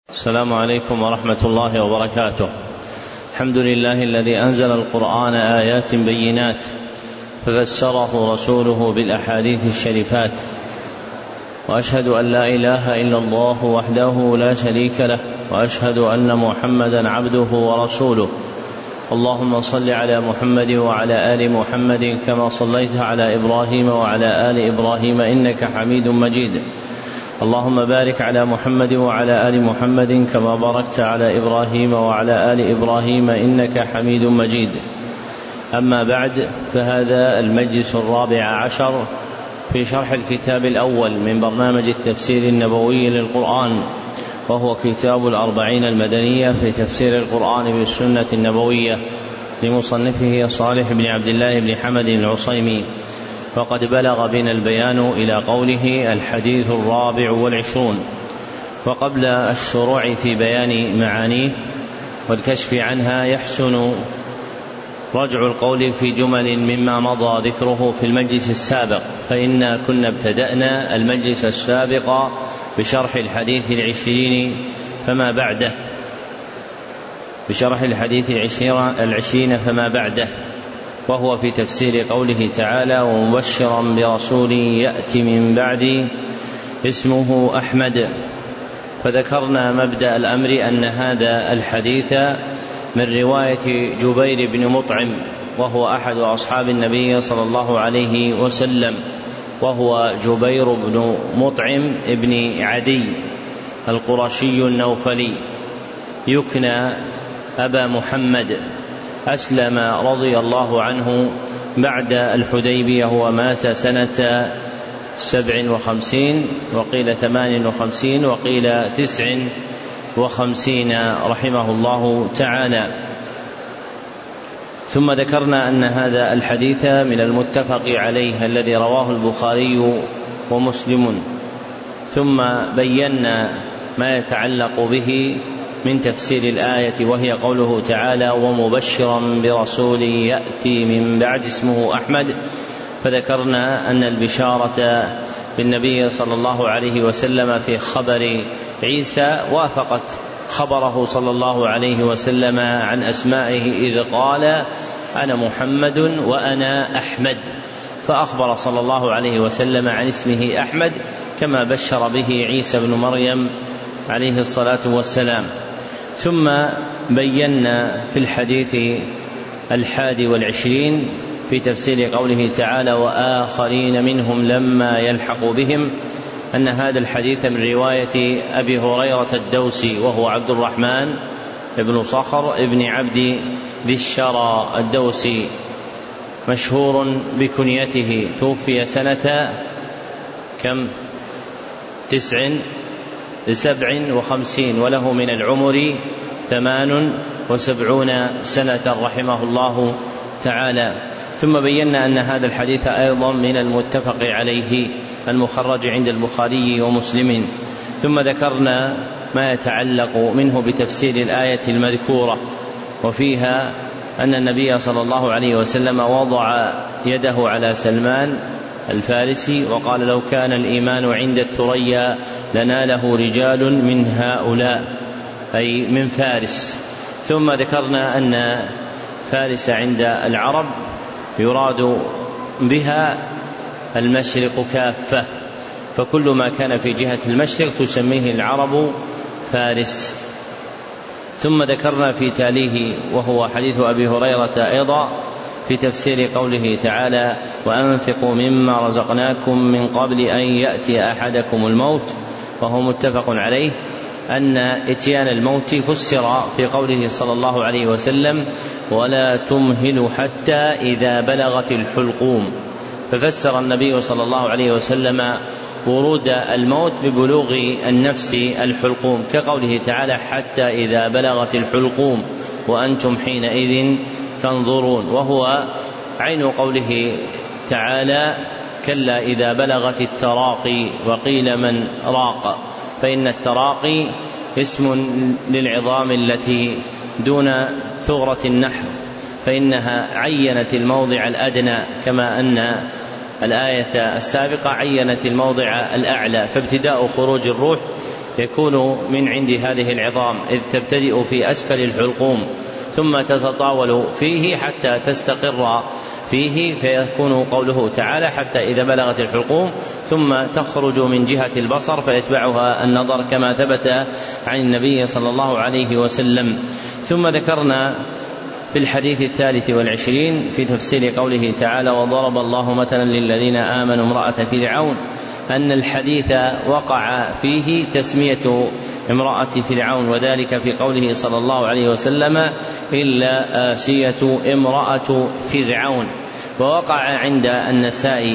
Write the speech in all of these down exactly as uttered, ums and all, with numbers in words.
السلام عليكم ورحمة الله وبركاته. الحمد لله الذي أنزل القرآن آيات بينات ففسره رسوله بالأحاديث الشريفات، وأشهد أن لا إله إلا الله وحده لا شريك له، وأشهد أن محمدا عبده ورسوله. اللهم صل على محمد وعلى آل محمد كما صليت على إبراهيم وعلى آل إبراهيم إنك حميد مجيد. اللهم بارك على محمد وعلى آل محمد كما باركت على إبراهيم وعلى آل إبراهيم إنك حميد مجيد. أما بعد، فهذا المجلس الرابع عشر في شرح الكتاب الأول من برنامج التفسير النبوي للقرآن، وهو كتاب الأربعين المدنية في تفسير القرآن بالسنة النبوية لمصنفه صالح بن عبد الله بن حمد العصيمي. فقد بلغ بنا البيان إلى قوله الحديث الرابع والعشرون. وقبل الشروع في بيان معانيه والكشف عنها يحسن رجع القول في جمل مما مضى ذكره في المجلس السابق، فإنا كنا ابتدأنا المجلس السابق بشرح الحديث العشرين فما بعده بشرح الحديث العشرين فما بعده وهو في تفسير قوله تعالى ومبشرا برسول يأتي من بعدي اسمه أحمد. فذكرنا مبدأ الأمر أن هذا الحديث من رواية جبير بن مطعم، وهو أحد أصحاب النبي صلى الله عليه وسلم، وهو جبير بن مطعم ابن عدي القرشي النوفلي، يكنى أبا محمد. أسلم رضي الله عنه بعد الحديبية، ومات سنة سبع وخمسين وقيل ثمان وخمسين وقيل تسع وخمسين رحمه الله تعالى. ثم ذكرنا أن هذا الحديث من المتفق عليه الذي رواه البخاري ومسلم، ثم بينا ما يتعلق به من تفسير الآية، وهي قوله تعالى ومبشرا برسول يأتي من بعد اسمه أحمد. فذكرنا أن البشارة بالنبي صلى الله عليه وسلم في خبر عيسى وافقت خبره صلى الله عليه وسلم عن أسمائه إذ قال أنا محمد وأنا أحمد، فأخبر صلى الله عليه وسلم عن اسمه أحمد كما بشر به عيسى بن مريم عليه الصلاة والسلام. ثم بينا في الحديث الحادي والعشرين في تفسير قوله تعالى وآخرين منهم لما يلحق بهم أن هذا الحديث من رواية أبي هريرة الدوسي، وهو عبد الرحمن بن صخر ابن عبد ذي الشرى الدوسي، مشهور بكنيته، توفي سنة كم تسع سبع وخمسين وله من العمر ثمان وسبعون سنة رحمه الله تعالى. ثم بينا أن هذا الحديث أيضا من المتفق عليه المخرج عند البخاري ومسلم. ثم ذكرنا ما يتعلق منه بتفسير الآية المذكورة، وفيها أن النبي صلى الله عليه وسلم وضع يده على سلمان الفارسي وقال لو كان الإيمان عند الثريا لناله رجال من هؤلاء، أي من فارس. ثم ذكرنا أن فارس عند العرب يراد بها المشرق كافة، فكل ما كان في جهة المشرق تسميه العرب فارس. ثم ذكرنا في تاليه وهو حديث أبي هريرة أيضا في تفسير قوله تعالى وأنفقوا مما رزقناكم من قبل أن يأتي أحدكم الموت، وهو متفق عليه أن إتيان الموت فسر في قوله صلى الله عليه وسلم ولا تمهلوا حتى إذا بلغت الحلقوم، ففسر النبي صلى الله عليه وسلم ورود الموت ببلوغ النفس الحلقوم، كقوله تعالى حتى إذا بلغت الحلقوم وأنتم حينئذ تنظرون، وهو عين قوله تعالى كلا إذا بلغت التراقي وقيل من راق، فإن التراقي اسم للعظام التي دون ثغرة النحر، فإنها عينت الموضع الأدنى، كما أن الآية السابقة عينت الموضع الأعلى، فابتداء خروج الروح يكون من عند هذه العظام، إذ تبتدئ في أسفل الحلقوم ثم تتطاول فيه حتى تستقر فيه، فيكون قوله تعالى حتى إذا بلغت الحلقوم، ثم تخرج من جهة البصر فيتبعها النظر كما ثبت عن النبي صلى الله عليه وسلم. ثم ذكرنا في الحديث الثالث والعشرين في تفسير قوله تعالى وضرب الله مثلا للذين آمنوا امرأة فرعون أن الحديث وقع فيه تسمية امرأة فرعون، وذلك في قوله صلى الله عليه وسلم إلا آسية امرأة فرعون. ووقع عند النسائي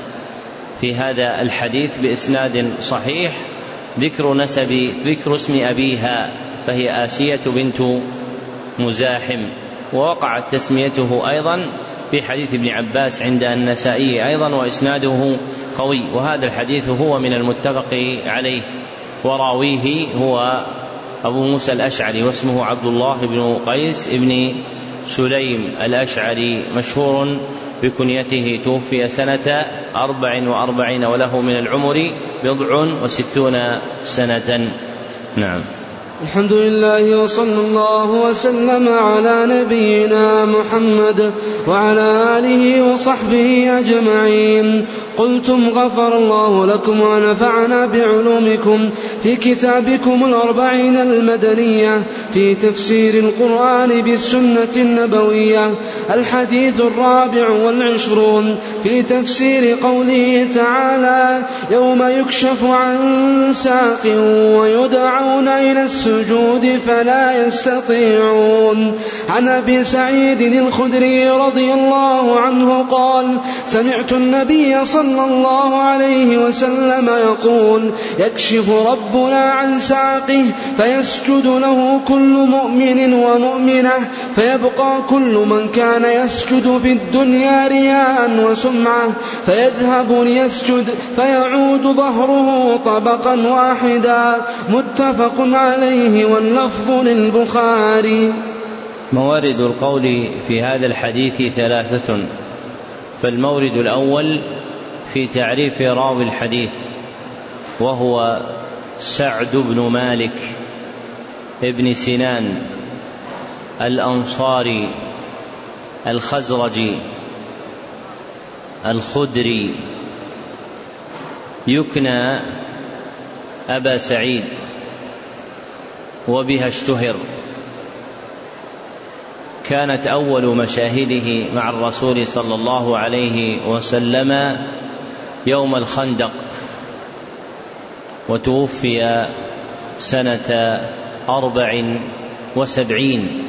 في هذا الحديث بإسناد صحيح ذكر نسب ذكر اسم أبيها، فهي آسية بنت مزاحم. ووقعت تسميته أيضا في حديث ابن عباس عند النسائي أيضا وإسناده قوي، وهذا الحديث هو من المتفق عليه، وراويه هو أبو موسى الأشعري واسمه عبد الله بن قيس بن سليم الأشعري، مشهور بكنيته، توفي سنة أربع وأربعين وله من العمر بضع وستون سنة. نعم. الحمد لله وصلى الله وسلم على نبينا محمد وعلى آله وصحبه أجمعين. قلتم غفر الله لكم ونفعنا بعلومكم في كتابكم الأربعين المدنية في تفسير القرآن بالسنة النبوية. الحديث الرابع والعشرون في تفسير قوله تعالى يوم يكشف عن ساق ويدعون إلى السجود فلا يستطيعون. عن أبي سعيد الخدري رضي الله عنه قال سمعت النبي صلى الله عليه وسلم يقول يكشف ربنا عن ساقه فيسجد له كل مؤمن ومؤمنة، فيبقى كل من كان يسجد في الدنيا رياء وسمعة فيذهب ليسجد فيعود ظهره طبقا واحدا. متفق عليه واللفظ للبخاري. موارد القول في هذا الحديث ثلاثة، فالمورد الأول في تعريف راوي الحديث وهو سعد بن مالك ابن سنان الأنصاري الخزرجي الخدري، يكنى أبا سعيد وبها اشتهر. كانت أول مشاهده مع الرسول صلى الله عليه وسلم يوم الخندق، وتوفي سنة أربع وسبعين.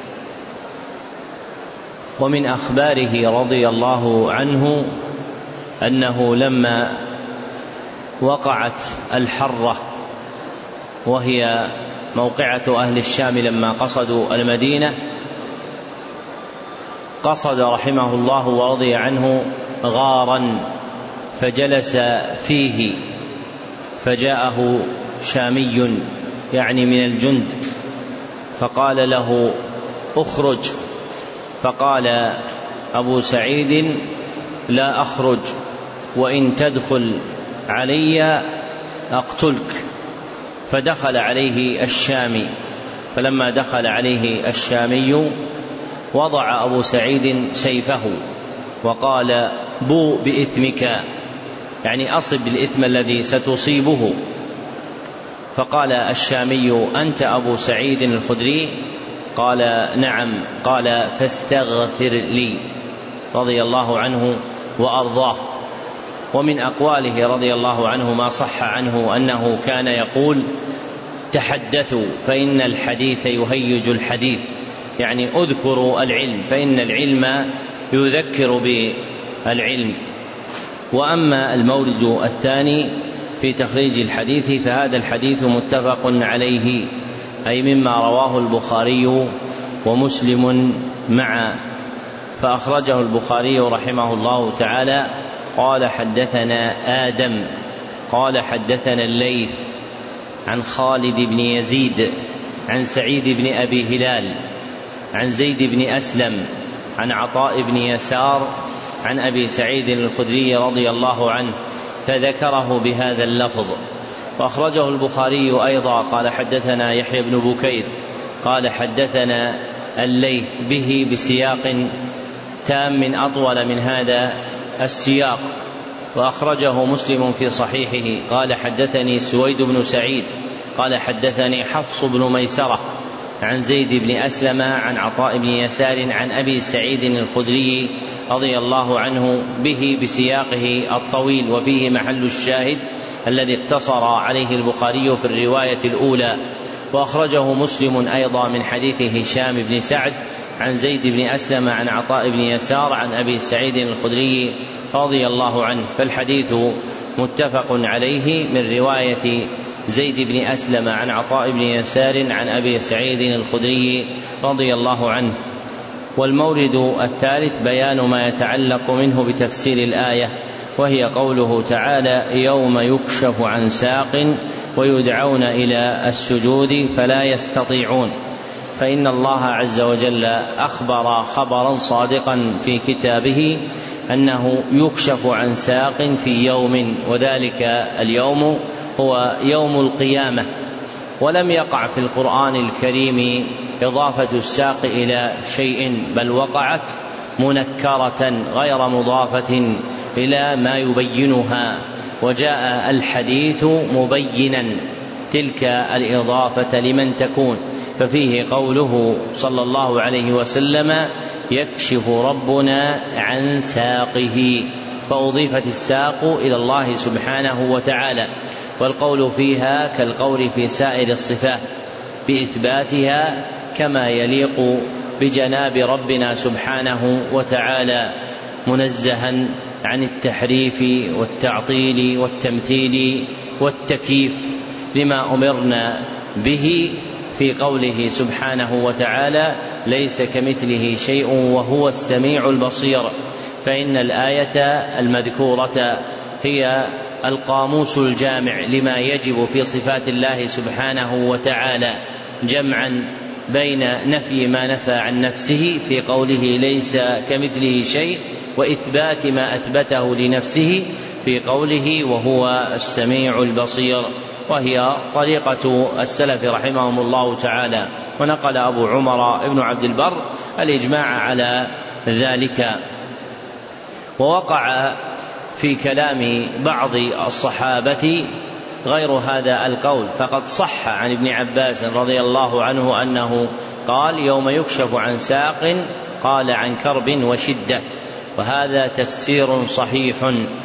ومن أخباره رضي الله عنه أنه لما وقعت الحرة وهي موقعة أهل الشام لما قصدوا المدينة، قصد رحمه الله ورضي عنه غارا فجلس فيه، فجاءه شامي يعني من الجند فقال له اخرج، فقال أبو سعيد لا أخرج، وإن تدخل علي أقتلك. فدخل عليه الشامي، فلما دخل عليه الشامي وضع أبو سعيد سيفه وقال بو بإثمك، يعني أصب بالإثم الذي ستصيبه. فقال الشامي أنت أبو سعيد الخدري؟ قال نعم. قال فاستغفر لي، رضي الله عنه وأرضاه. ومن أقواله رضي الله عنه ما صح عنه أنه كان يقول تحدثوا فإن الحديث يهيج الحديث، يعني اذكروا العلم فإن العلم يذكر بالعلم. وأما المورد الثاني في تخريج الحديث فهذا الحديث متفق عليه، أي مما رواه البخاري ومسلم معا. فأخرجه البخاري رحمه الله تعالى قال حدثنا آدم قال حدثنا الليث عن خالد بن يزيد عن سعيد بن أبي هلال عن زيد بن أسلم عن عطاء بن يسار عن أبي سعيد الخدري رضي الله عنه فذكره بهذا اللفظ. وأخرجه البخاري أيضا قال حدثنا يحيى بن بكير قال حدثنا الليث به بسياق تام أطول من هذا السياق. وأخرجه مسلم في صحيحه قال حدثني سويد بن سعيد قال حدثني حفص بن ميسرة عن زيد بن أسلم عن عطاء بن يسار عن أبي سعيد الخدري رضي الله عنه به بسياقه الطويل وفيه محل الشاهد الذي اقتصر عليه البخاري في الرواية الأولى. وأخرجه مسلم أيضا من حديث هشام بن سعد عن زيد بن أسلم عن عطاء بن يسار عن أبي سعيد الخدري رضي الله عنه. فالحديث متفق عليه من رواية زيد بن أسلم عن عطاء بن يسار عن أبي سعيد الخدري رضي الله عنه. والمورد الثالث بيان ما يتعلق منه بتفسير الآية، وهي قوله تعالى يوم يكشف عن ساق ويدعون إلى السجود فلا يستطيعون. فإن الله عز وجل أخبر خبرا صادقا في كتابه أنه يكشف عن ساق في يوم، وذلك اليوم هو يوم القيامة. ولم يقع في القرآن الكريم إضافة الساق إلى شيء، بل وقعت منكرة غير مضافة إلى ما يبينها، وجاء الحديث مبينا تلك الإضافة لمن تكون. ففيه قوله صلى الله عليه وسلم يكشف ربنا عن ساقه، فأضيفت الساق إلى الله سبحانه وتعالى. والقول فيها كالقول في سائر الصفات بإثباتها كما يليق بجناب ربنا سبحانه وتعالى، منزها عن التحريف والتعطيل والتمثيل والتكييف لما أمرنا به في قوله سبحانه وتعالى ليس كمثله شيء وهو السميع البصير. فإن الآية المذكورة هي القاموس الجامع لما يجب في صفات الله سبحانه وتعالى، جمعا بين نفي ما نفى عن نفسه في قوله ليس كمثله شيء، وإثبات ما أثبته لنفسه في قوله وهو السميع البصير، وهي طريقة السلف رحمهم الله تعالى. ونقل أبو عمر ابن عبد البر الإجماع على ذلك. ووقع في كلام بعض الصحابة غير هذا القول، فقد صح عن ابن عباس رضي الله عنه أنه قال يوم يكشف عن ساق قال عن كرب وشدة، وهذا تفسير صحيح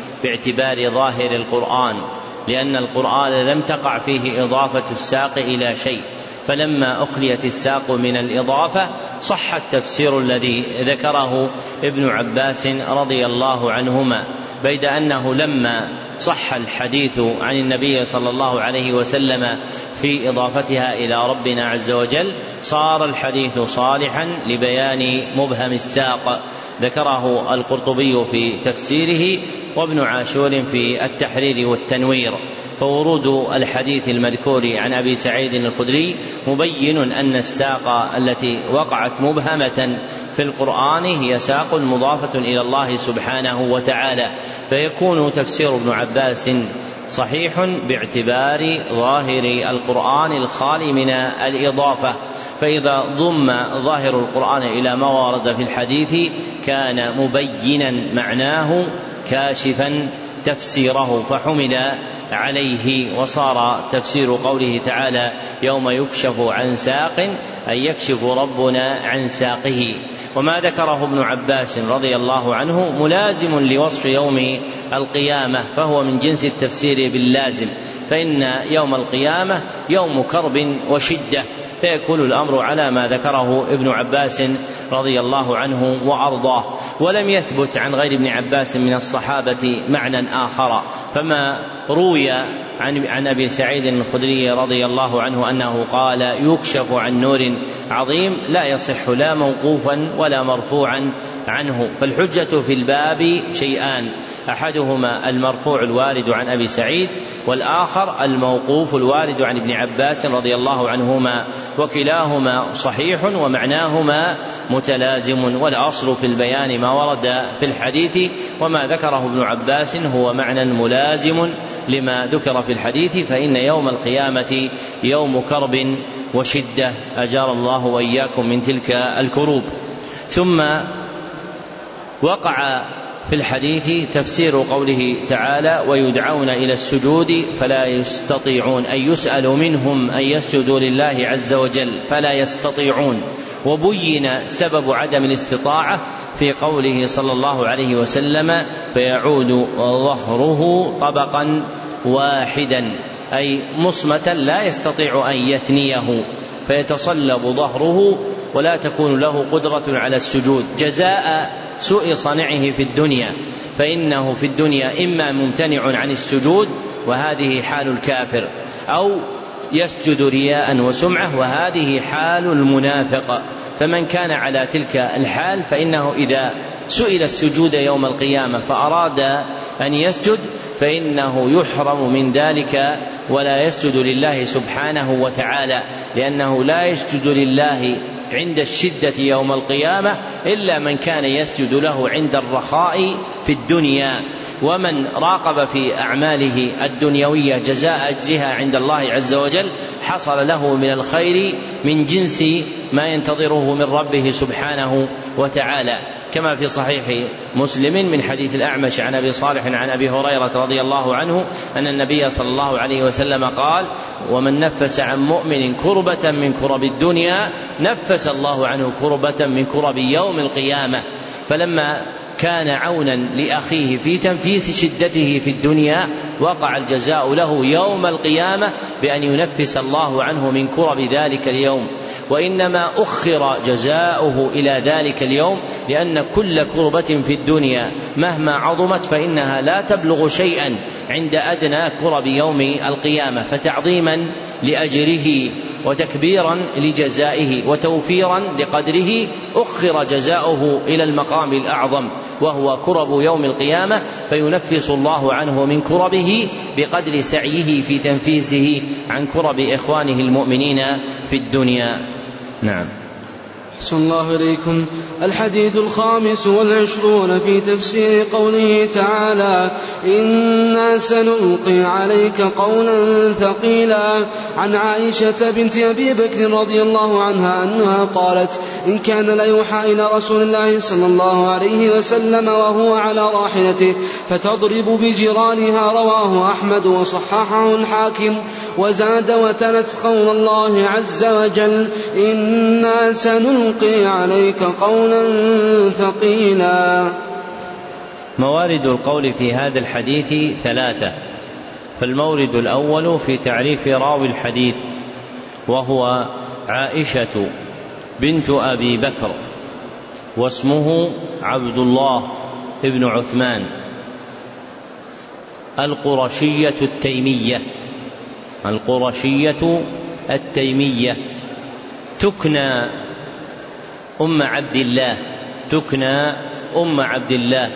باعتبار ظاهر القرآن، لأن القرآن لم تقع فيه إضافة الساق إلى شيء، فلما أخليت الساق من الإضافة صح التفسير الذي ذكره ابن عباس رضي الله عنهما، بيد أنه لما صح الحديث عن النبي صلى الله عليه وسلم في إضافتها إلى ربنا عز وجل صار الحديث صالحا لبيان مبهم الساق. ذكره القرطبي في تفسيره وابن عاشور في التحرير والتنوير. فورود الحديث المذكور عن أبي سعيد الخدري مبين أن الساق التي وقعت مبهمة في القرآن هي ساق مضافة إلى الله سبحانه وتعالى، فيكون تفسير ابن عباس صحيح باعتبار ظاهر القرآن الخالي من الإضافة. فإذا ضم ظاهر القرآن إلى ما ورد في الحديث كان مبينا معناه كاشفا تفسيره فحمل عليه، وصار تفسير قوله تعالى يوم يكشف عن ساق أن يكشف ربنا عن ساقه. وما ذكره ابن عباس رضي الله عنه ملازم لوصف يوم القيامة، فهو من جنس التفسير باللازم، فإن يوم القيامة يوم كرب وشدة، فيكون الأمر على ما ذكره ابن عباس رضي الله عنه وأرضاه. ولم يثبت عن غير ابن عباس من الصحابة معنى آخر، فما روي عن, عن أبي سعيد الخدري رضي الله عنه أنه قال يكشف عن نور عظيم لا يصح لا موقوفا ولا مرفوعا عنه. فالحجة في الباب شيئان، أحدهما المرفوع الوارد عن أبي سعيد، والآخر الموقوف الوارد عن ابن عباس رضي الله عنهما وكلاهما صحيح ومعناهما متلازم، والأصل في البيان ما ورد في الحديث، وما ذكره ابن عباس هو معنى ملازم لما ذكر في الحديث، فإن يوم القيامة يوم كرب وشدة، أجار الله وإياكم من تلك الكروب. ثم وقع في الحديث تفسير قوله تعالى: ويدعون إلى السجود فلا يستطيعون، أي يسأل منهم أن يسجدوا لله عز وجل فلا يستطيعون. وبين سبب عدم الاستطاعة في قوله صلى الله عليه وسلم: فيعود ظهره طبقا واحدا، أي مصمتا لا يستطيع أن يثنيه، فيتصلب ظهره ولا تكون له قدرة على السجود، جزاء سوء صنعه في الدنيا، فإنه في الدنيا إما ممتنع عن السجود وهذه حال الكافر، أو يسجد رياء وسمعة وهذه حال المنافق. فمن كان على تلك الحال فإنه إذا سئل السجود يوم القيامة فأراد أن يسجد فإنه يحرم من ذلك ولا يسجد لله سبحانه وتعالى، لأنه لا يسجد لله عند الشدة يوم القيامة إلا من كان يسجد له عند الرخاء في الدنيا. ومن راقب في أعماله الدنيوية جزاء أجرها عند الله عز وجل حصل له من الخير من جنس ما ينتظره من ربه سبحانه وتعالى، كما في صحيح مسلم من حديث الأعمش عن أبي صالح عن أبي هريرة رضي الله عنه أن النبي صلى الله عليه وسلم قال: ومن نفس عن مؤمن كربة من كرب الدنيا نفس الله عنه كربة من كرب يوم القيامة. فلما كان عونا لأخيه في تنفيس شدته في الدنيا وقع الجزاء له يوم القيامة بأن ينفس الله عنه من كرب ذلك اليوم، وإنما أخر جزاؤه إلى ذلك اليوم، لأن كل كربة في الدنيا مهما عظمت فإنها لا تبلغ شيئا عند أدنى كرب يوم القيامة، فتعظيما لأجره وتكبيرا لجزائه وتوفيرا لقدره أخر جزاؤه إلى المقام الأعظم وهو كرب يوم القيامة، فينفس الله عنه من كربه بقدر سعيه في تنفيسه عن كرب إخوانه المؤمنين في الدنيا. نعم. أحسن الله إليكم. الحديث الخامس والعشرون في تفسير قوله تعالى: إنا سنلقي عليك قولا ثقيلا. عن عائشة بنت أبي بكر رضي الله عنها أنها قالت: إن كان ليوحى إلى رسول الله صلى الله عليه وسلم وهو على راحلته فتضرب بجيرانها. رواه أحمد وصححه الحاكم. وزاد: وتلت قول الله عز وجل: إنا سنلقي عليك قولا ثقيلا. موارد القول في هذا الحديث ثلاثة. فالمورد الأول في تعريف راوي الحديث، وهو عائشة بنت أبي بكر، واسمه عبد الله ابن عثمان، القرشية التيمية القرشية التيمية تكنى أم عبد الله تكنى أم عبد الله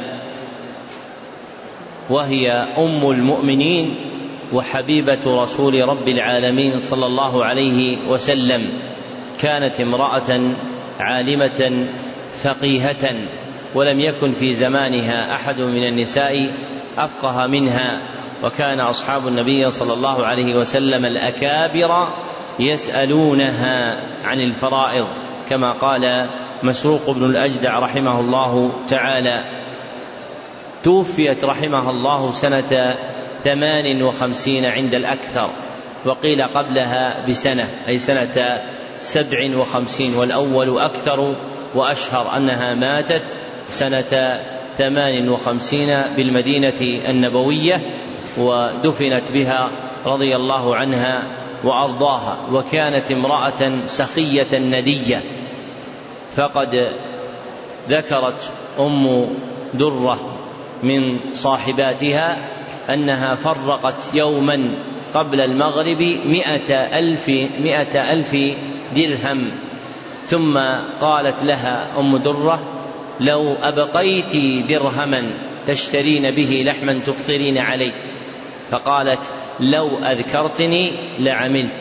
وهي أم المؤمنين وحبيبة رسول رب العالمين صلى الله عليه وسلم. كانت امرأة عالمة فقيهة، ولم يكن في زمانها أحد من النساء أفقه منها، وكان أصحاب النبي صلى الله عليه وسلم الأكابر يسألونها عن الفرائض، كما قال مسروق بن الأجدع رحمه الله تعالى. توفيت رحمه الله سنة ثمان وخمسين عند الأكثر، وقيل قبلها بسنة، أي سنة سبع وخمسين، والأول أكثر وأشهر أنها ماتت سنة ثمان وخمسين بالمدينة النبوية، ودفنت بها رضي الله عنها وأرضاها. وكانت امرأة سخية ندية، فقد ذكرت أم درة من صاحباتها أنها فرقت يوما قبل المغرب مئة ألف, مئة ألف درهم، ثم قالت لها أم درة: لو أبقيت درهما تشترين به لحما تفطرين عليه. فقالت: لو أذكرتني لعملت.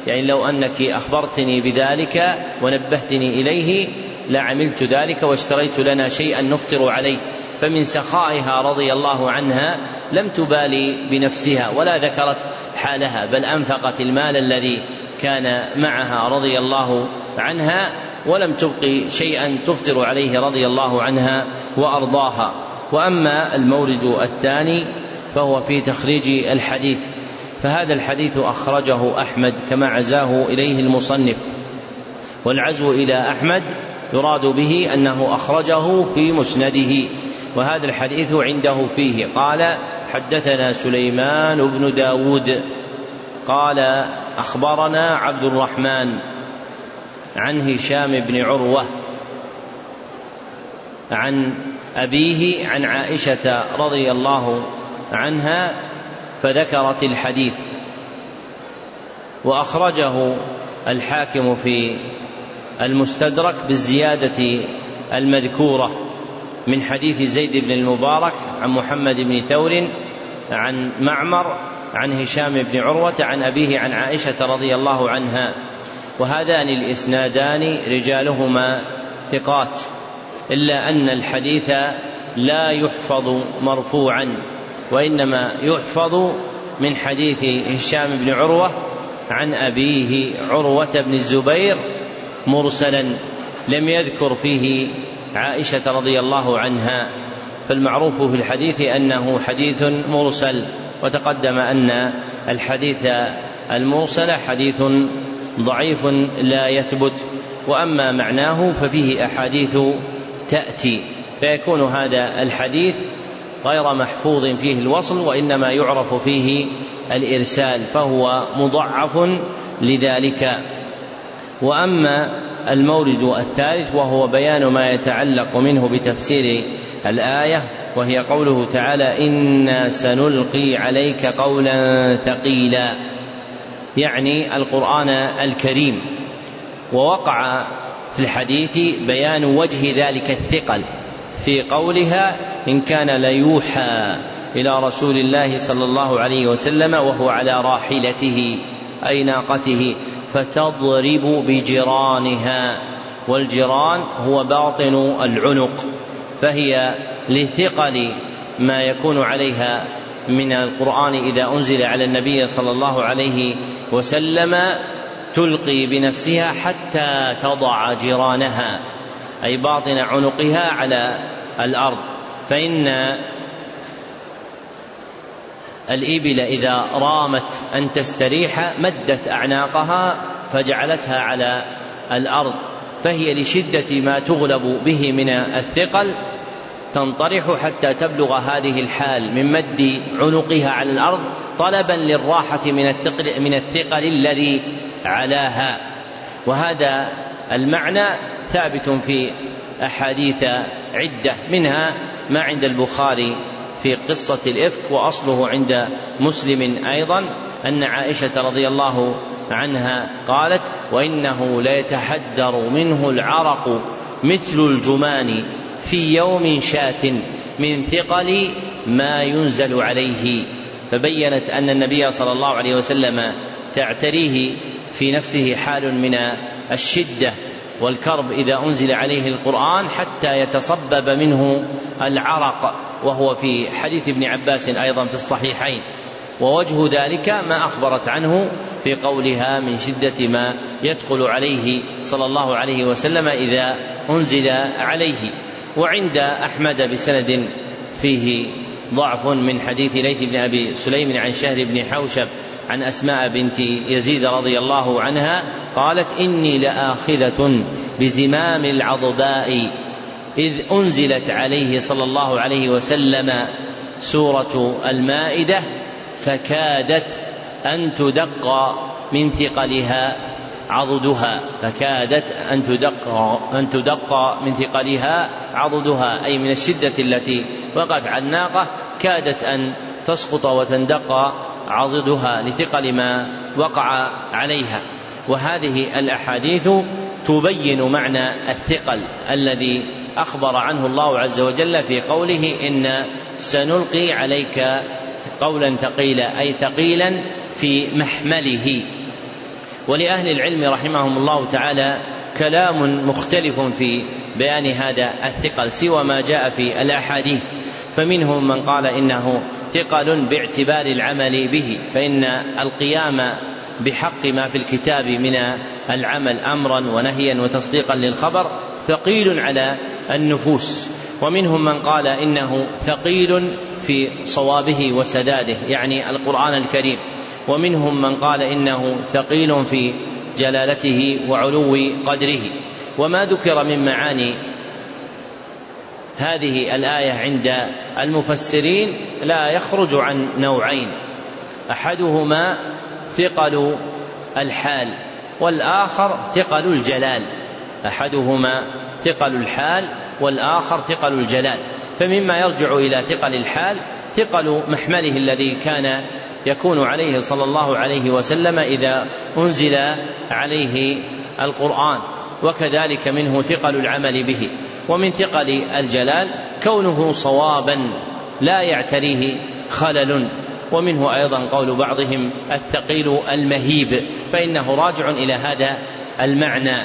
يعني لو أنك أخبرتني بذلك ونبهتني إليه لعملت ذلك واشتريت لنا شيئا نفطر عليه. فمن سخائها رضي الله عنها لم تبالي بنفسها ولا ذكرت حالها، بل أنفقت المال الذي كان معها رضي الله عنها ولم تبقي شيئا تفطر عليه رضي الله عنها وأرضاها. وأما المورد الثاني فهو في تخريج الحديث، فهذا الحديث أخرجه أحمد كما عزاه إليه المصنف، والعزو إلى أحمد يراد به أنه أخرجه في مسنده، وهذا الحديث عنده فيه. قال حدثنا سليمان بن داود قال أخبرنا عبد الرحمن عن هشام بن عروة عن أبيه عن عائشة رضي الله عنها فذكرت الحديث، وأخرجه الحاكم في المستدرك بالزيادة المذكورة من حديث زيد بن المبارك عن محمد بن ثور عن معمر عن هشام بن عروة عن أبيه عن عائشة رضي الله عنها. وهذان الإسنادان رجالهما ثقات، إلا أن الحديث لا يحفظ مرفوعا، وإنما يحفظ من حديث هشام بن عروة عن أبيه عروة بن الزبير مرسلا لم يذكر فيه عائشة رضي الله عنها. فالمعروف في الحديث أنه حديث مرسل، وتقدم أن الحديث المرسل حديث ضعيف لا يثبت، وأما معناه ففيه أحاديث تأتي، فيكون هذا الحديث غير محفوظ فيه الوصل، وإنما يعرف فيه الإرسال، فهو مضعف لذلك. وأما المورد الثالث وهو بيان ما يتعلق منه بتفسير الآية، وهي قوله تعالى إنا سنلقي عليك قولا ثقيلا، يعني القرآن الكريم. ووقع في الحديث بيان وجه ذلك الثقل في قولها إن كان ليوحى إلى رسول الله صلى الله عليه وسلم وهو على راحلته أي ناقته فتضرب بجرانها، والجران هو باطن العنق، فهي لثقل ما يكون عليها من القرآن إذا أنزل على النبي صلى الله عليه وسلم تلقي بنفسها حتى تضع جرانها أي باطن عنقها على الأرض. فإن الإبل إذا رامت أن تستريح مدت أعناقها فجعلتها على الأرض، فهي لشدة ما تغلب به من الثقل تنطرح حتى تبلغ هذه الحال من مد عنقها على الأرض طلبا للراحة من الثقل, من الثقل الذي علاها. وهذا المعنى ثابت في أحاديث عدة، منها ما عند البخاري في قصة الإفك، وأصله عند مسلم أيضا أن عائشة رضي الله عنها قالت وإنه ليتحدر منه العرق مثل الجمان في يوم شاة من ثقل ما ينزل عليه، فبينت أن النبي صلى الله عليه وسلم تعتريه في نفسه حال من الشدة والكرب إذا أنزل عليه القرآن حتى يتصبب منه العرق، وهو في حديث ابن عباس أيضا في الصحيحين. ووجه ذلك ما أخبرت عنه في قولها من شدة ما يدخل عليه صلى الله عليه وسلم إذا أنزل عليه. وعند أحمد بسند فيه ضعف من حديث ليث بن أبي سليم عن شهر بن حوشب عن أسماء بنت يزيد رضي الله عنها قالت إني لآخذة بزمام العضباء إذ أنزلت عليه صلى الله عليه وسلم سورة المائدة فكادت أن تدق من ثقلها عضدها فكادت أن تدق, أن تدق من ثقلها عضدها أي من الشدة التي وقعت على الناقة كادت أن تسقط وتندق عضدها لثقل ما وقع عليها. وهذه الأحاديث تبين معنى الثقل الذي أخبر عنه الله عز وجل في قوله إن سنلقي عليك قولا ثقيلا أي ثقيلا في محمله. ولأهل العلم رحمهم الله تعالى كلام مختلف في بيان هذا الثقل سوى ما جاء في الأحاديث، فمنهم من قال إنه ثقل باعتبار العمل به، فإن القيام بحق ما في الكتاب من العمل أمرا ونهيا وتصديقا للخبر ثقيل على النفوس. ومنهم من قال إنه ثقيل في صوابه وسداده، يعني القرآن الكريم. ومنهم من قال إنه ثقيل في جلالته وعلو قدره. وما ذكر من معاني هذه الآية عند المفسرين لا يخرج عن نوعين: أحدهما ثقل الحال، والآخر ثقل الجلال. أحدهما ثقل الحال والآخر ثقل الجلال. فمما يرجع إلى ثقل الحال ثقل محمله الذي كان يكون عليه صلى الله عليه وسلم إذا أنزل عليه القرآن، وكذلك منه ثقل العمل به. ومن ثقل الجلال كونه صوابا لا يعتريه خلل. ومنه أيضا قول بعضهم الثقيل المهيب، فإنه راجع إلى هذا المعنى.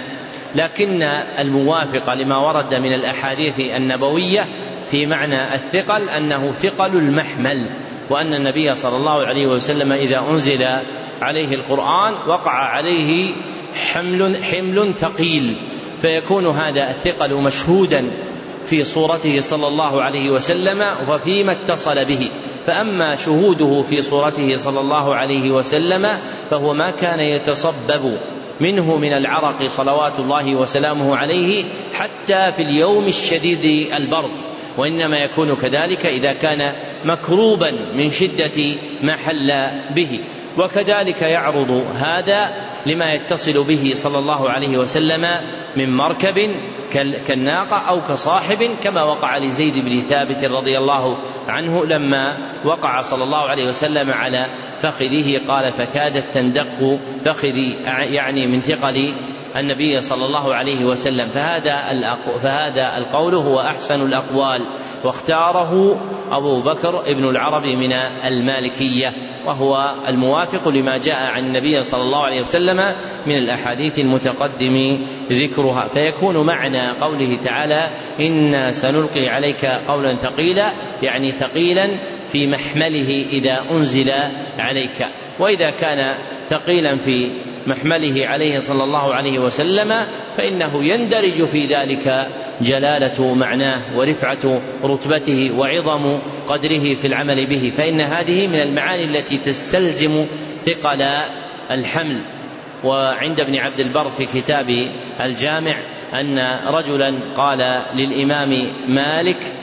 لكن الموافق لما ورد من الأحاديث النبوية في معنى الثقل أنه ثقل المحمل، وأن النبي صلى الله عليه وسلم إذا أنزل عليه القرآن وقع عليه حمل, حمل ثقيل، فيكون هذا الثقل مشهودا في صورته صلى الله عليه وسلم وفيما اتصل به. فأما شهوده في صورته صلى الله عليه وسلم فهو ما كان يتصبب منه من العرق صلوات الله وسلامه عليه حتى في اليوم الشديد البرد، وإنما يكون كذلك إذا كان مكروبا من شدة ما حل به. وكذلك يعرض هذا لما يتصل به صلى الله عليه وسلم من مركب كالناقة أو كصاحب، كما وقع لزيد بن ثابت رضي الله عنه لما وقع صلى الله عليه وسلم على فخذه قال فكادت تندق فخذي، يعني من ثقل النبي صلى الله عليه وسلم. فهذا فهذا القول هو أحسن الأقوال، واختاره أبو بكر ابن العربي من المالكية، وهو الموافق لما جاء عن النبي صلى الله عليه وسلم من الأحاديث المتقدم ذكرها. فيكون معنى قوله تعالى إنا سنلقي عليك قولا ثقيلا، يعني ثقيلا في محمله إذا أنزل عليك. وإذا كان ثقيلا في محمله عليه صلى الله عليه وسلم فإنه يندرج في ذلك جلالة معناه ورفعة رتبته وعظم قدره في العمل به، فإن هذه من المعاني التي تستلزم ثقل الحمل. وعند ابن عبد البر في كتاب الجامع أن رجلا قال للإمام مالك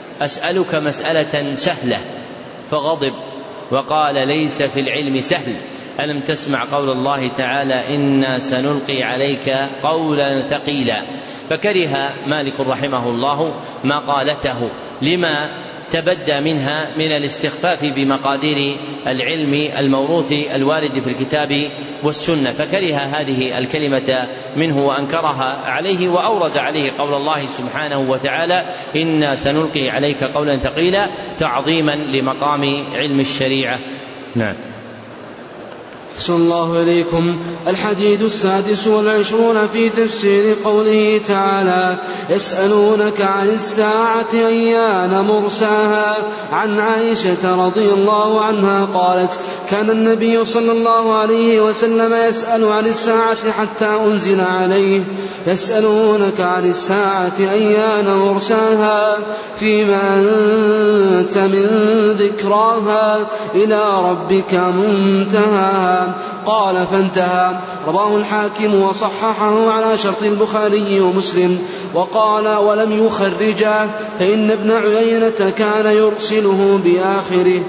أسألك مسألة سهلة، فغضب وقال ليس في العلم سهل، ألم تسمع قول الله تعالى إنا سنلقي عليك قولا ثقيلا. فكره مالك رحمه الله ما قالته لما تبدى منها من الاستخفاف بمقادير العلم الموروث الوارد في الكتاب والسنة، فكره هذه الكلمة منه وأنكرها عليه، وأورد عليه قول الله سبحانه وتعالى إنا سنلقي عليك قولا ثقيلا تعظيما لمقام علم الشريعة. نعم. أحسن الله إليكم. الحديث السادس والعشرون في تفسير قوله تعالى يسألونك عن الساعة أيان مرساها. عن عائشة رضي الله عنها قالت كان النبي صلى الله عليه وسلم يسأل عن الساعة حتى أنزل عليه يسألونك عن الساعة أيان مرساها فيما أنت من ذكراها إلى ربك منتهاها. قال فانتهى. رواه الحاكم وصححه على شرط البخاري ومسلم، وقال ولم يخرجه فإن ابن عيينة كان يرسله بآخره.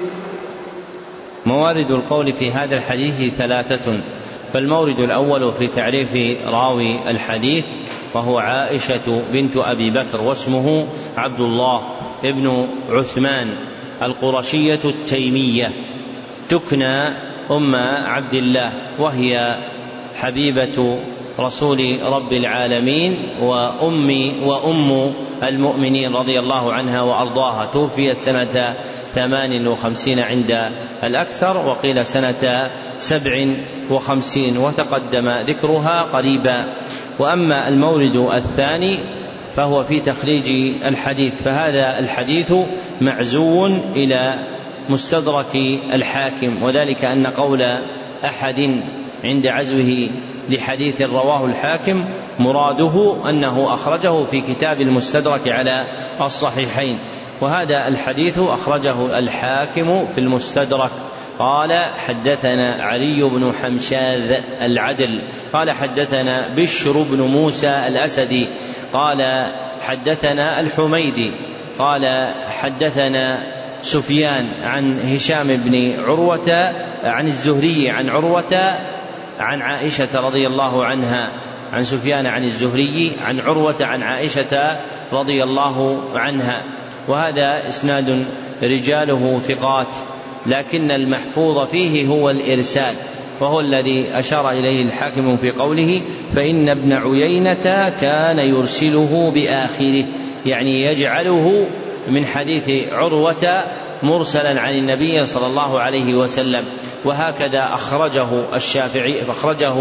موارد القول في هذا الحديث ثلاثة. فالمورد الأول في تعريف راوي الحديث وهو عائشة بنت أبي بكر، واسمه عبد الله ابن عثمان القرشية التيمية، تكنى أم عبد الله، وهي حبيبة رسول رب العالمين وأم وأم المؤمنين رضي الله عنها وأرضاها، توفيت سنة ثمان وخمسين عند الأكثر، وقيل سنة سبع وخمسين، وتقدم ذكرها قريبا. وأما المورد الثاني فهو في تخريج الحديث، فهذا الحديث معزو إلى مستدرك الحاكم، وذلك أن قول أحد عند عزوه لحديث رواه الحاكم مراده أنه أخرجه في كتاب المستدرك على الصحيحين، وهذا الحديث أخرجه الحاكم في المستدرك. قال حدثنا علي بن حمشاذ العدل قال حدثنا بشر بن موسى الأسدي قال حدثنا الحميدي قال حدثنا سفيان عن هشام بن عروة عن الزهري عن عروة عن عائشة رضي الله عنها، عن سفيان عن الزهري عن عروة عن عائشة رضي الله عنها. وهذا إسناد رجاله ثقات، لكن المحفوظ فيه هو الإرسال، وهو الذي أشار إليه الحاكم في قوله فإن ابن عيينة كان يرسله بآخره، يعني يجعله من حديث عروة مرسلا عن النبي صلى الله عليه وسلم. وهكذا أخرجه الشافعي فأخرجه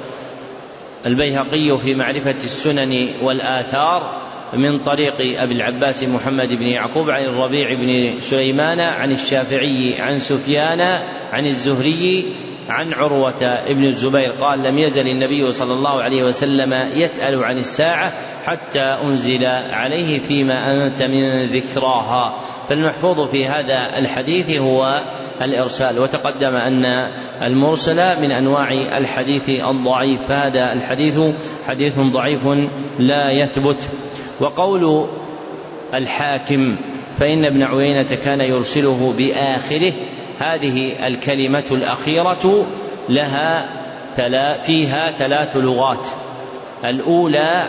البيهقي في معرفة السنن والآثار من طريق أبي العباس محمد بن يعقوب عن الربيع بن سليمان عن الشافعي عن سفيان عن الزهري عن عروة ابن الزبير قال لم يزل النبي صلى الله عليه وسلم يسأل عن الساعة حتى أنزل عليه فيما أنت من ذكراها. فالمحفوظ في هذا الحديث هو الإرسال، وتقدم أن المرسل من أنواع الحديث الضعيف، فهذا الحديث حديث ضعيف لا يثبت. وقول الحاكم فإن ابن عيينة كان يرسله بآخره، هذه الكلمة الأخيرة لها فيها ثلاث لغات، الأولى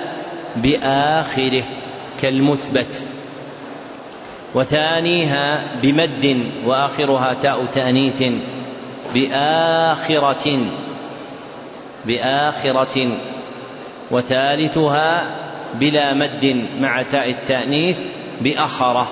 بآخره كالمثبت، وثانيها بمد وآخرها تاء تأنيث بآخرة بآخرة، وثالثها بلا مد مع تاء التأنيث بأخرة،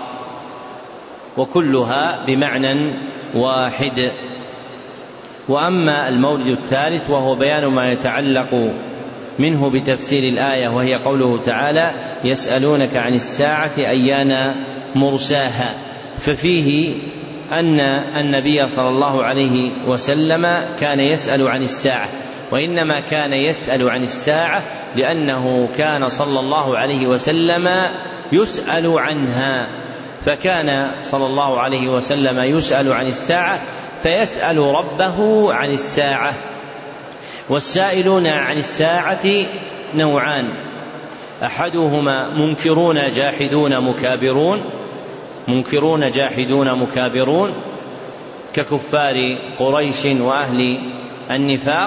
وكلها بمعنى واحد. وأما المورد الثالث وهو بيان ما يتعلق منه بتفسير الآية، وهي قوله تعالى يسألونك عن الساعة أيان مرساها، ففيه أن النبي صلى الله عليه وسلم كان يسأل عن الساعة، وإنما كان يسأل عن الساعة لأنه كان صلى الله عليه وسلم يسأل عنها، فكان صلى الله عليه وسلم يسأل عن الساعة فيسأل ربه عن الساعة. والسائلون عن الساعة نوعان، أحدهما منكرون جاحدون مكابرون منكرون جاحدون مكابرون ككفار قريش وأهل النفاق،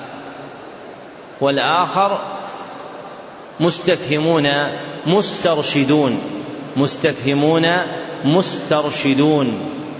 والآخر مستفهمون مسترشدون مستفهمون مسترشدون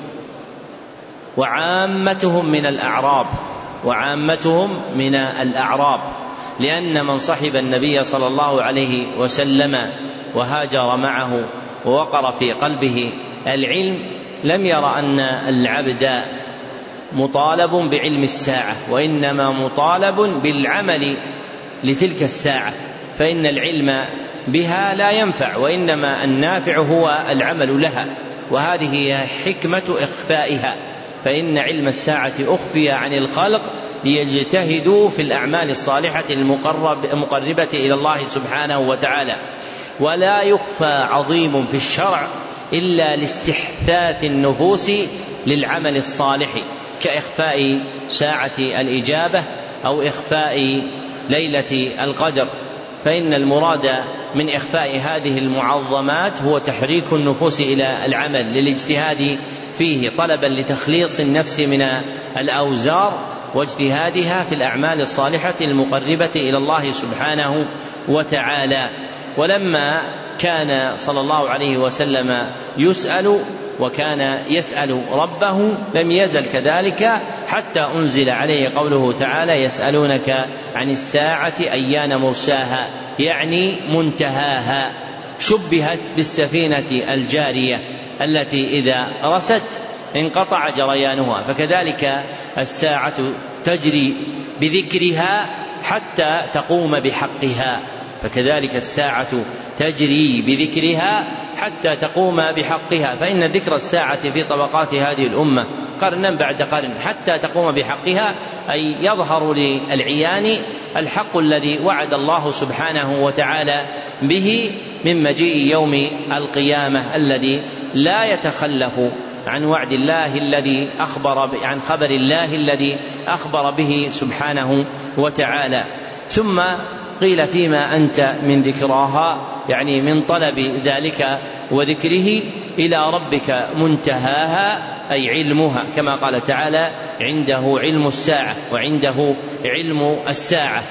وعامتهم من الأعراب وعامتهم من الأعراب لأن من صحب النبي صلى الله عليه وسلم وهاجر معه ووقر في قلبه العلم لم ير أن العبد مطالب بعلم الساعة، وإنما مطالب بالعمل لتلك الساعة، فإن العلم بها لا ينفع، وإنما النافع هو العمل لها، وهذه هي حكمة إخفائها، فإن علم الساعة أخفي عن الخلق ليجتهدوا في الأعمال الصالحة المقربة إلى الله سبحانه وتعالى. ولا يخفى عظيم في الشرع إلا لاستحثاث النفوس للعمل الصالح، كإخفاء ساعة الإجابة أو إخفاء ليلة القدر، فإن المراد من إخفاء هذه المعظمات هو تحريك النفوس إلى العمل للاجتهاد فيه، طلبا لتخليص النفس من الأوزار واجتهادها في الأعمال الصالحة المقربة إلى الله سبحانه وتعالى. ولما كان صلى الله عليه وسلم يسأل وكان يسأل ربه لم يزل كذلك حتى أنزل عليه قوله تعالى يسألونك عن الساعة أيان مرساها، يعني منتهاها. شبهت بالسفينة الجارية التي إذا رست انقطع جريانها، فكذلك الساعة تجري بذكرها حتى تقوم بحقها، فكذلك الساعة تجري بذكرها حتى تقوم بحقها، فإن ذكر الساعة في طبقات هذه الأمة قرنا بعد قرن حتى تقوم بحقها، أي يظهر للعيان الحق الذي وعد الله سبحانه وتعالى به من مجيء يوم القيامة الذي لا يتخلف عن وعد الله الذي أخبر عن خبر الله الذي أخبر به سبحانه وتعالى. ثم قيل فيما أنت من ذكراها، يعني من طلب ذلك وذكره، إلى ربك منتهاها أي علمها، كما قال تعالى عنده علم الساعة وعنده علم الساعة.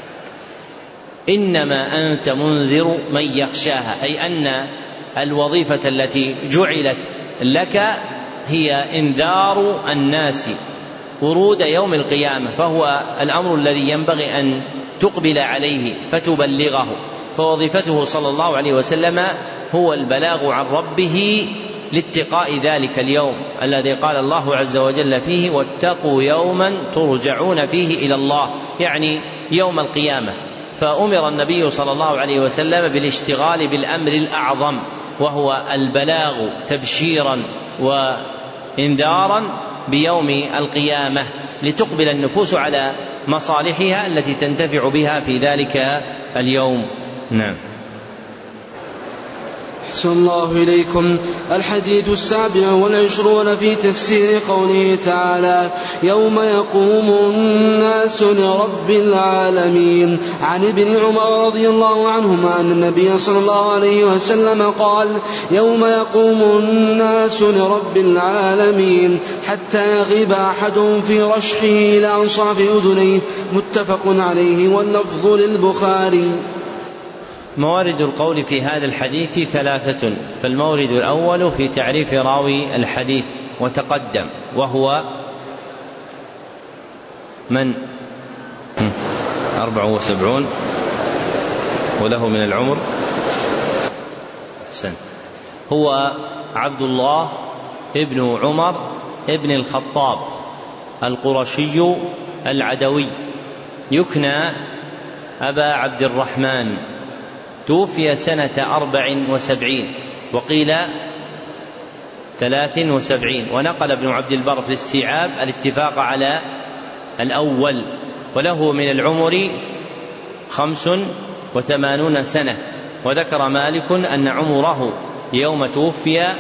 إنما أنت منذر من يخشاها، أي أن الوظيفة التي جعلت لك هي إنذار الناس ورود يوم القيامة، فهو الأمر الذي ينبغي أن تقبل عليه فتبلغه، فوظيفته صلى الله عليه وسلم هو البلاغ عن ربه لاتقاء ذلك اليوم الذي قال الله عز وجل فيه واتقوا يوما ترجعون فيه إلى الله، يعني يوم القيامة. فأمر النبي صلى الله عليه وسلم بالاشتغال بالأمر الأعظم وهو البلاغ تبشيرا وإنذارا بيوم القيامة لتقبل النفوس على مصالحها التي تنتفع بها في ذلك اليوم. نعم. أحسن الله إليكم. الحديث السابع والعشرون في تفسير قوله تعالى يوم يقوم الناس لرب العالمين. عن ابن عمر رضي الله عنهما أن النبي صلى الله عليه وسلم قال يوم يقوم الناس لرب العالمين حتى يغيب أحدهم في رشحه إلى أنصاف أذنيه. متفق عليه واللفظ للبخاري. موارد القول في هذا الحديث ثلاثة، فالمورد الأول في تعريف راوي الحديث وتقدم، وهو من أربع وسبعون وله من العمر سنة، هو عبد الله ابن عمر ابن الخطاب القرشي العدوي، يكنى أبا عبد الرحمن، توفي سنة أربع وسبعين وقيل ثلاث وسبعين، ونقل ابن عبد البر في الاستيعاب الاتفاق على الأول، وله من العمر خمس وثمانون سنة. وذكر مالك أن عمره يوم توفي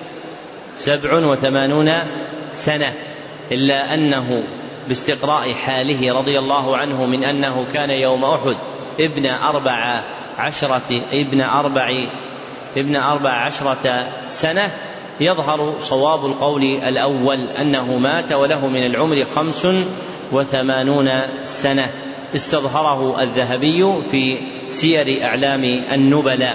سبع وثمانون سنة، إلا أنه باستقراء حاله رضي الله عنه من أنه كان يوم أحد ابن أربع عشرة ابن أربع ابن أربع عشرة سنة، يظهر صواب القول الأول أنه مات وله من العمر خمس وثمانون سنة، استظهره الذهبي في سير أعلام النبلاء.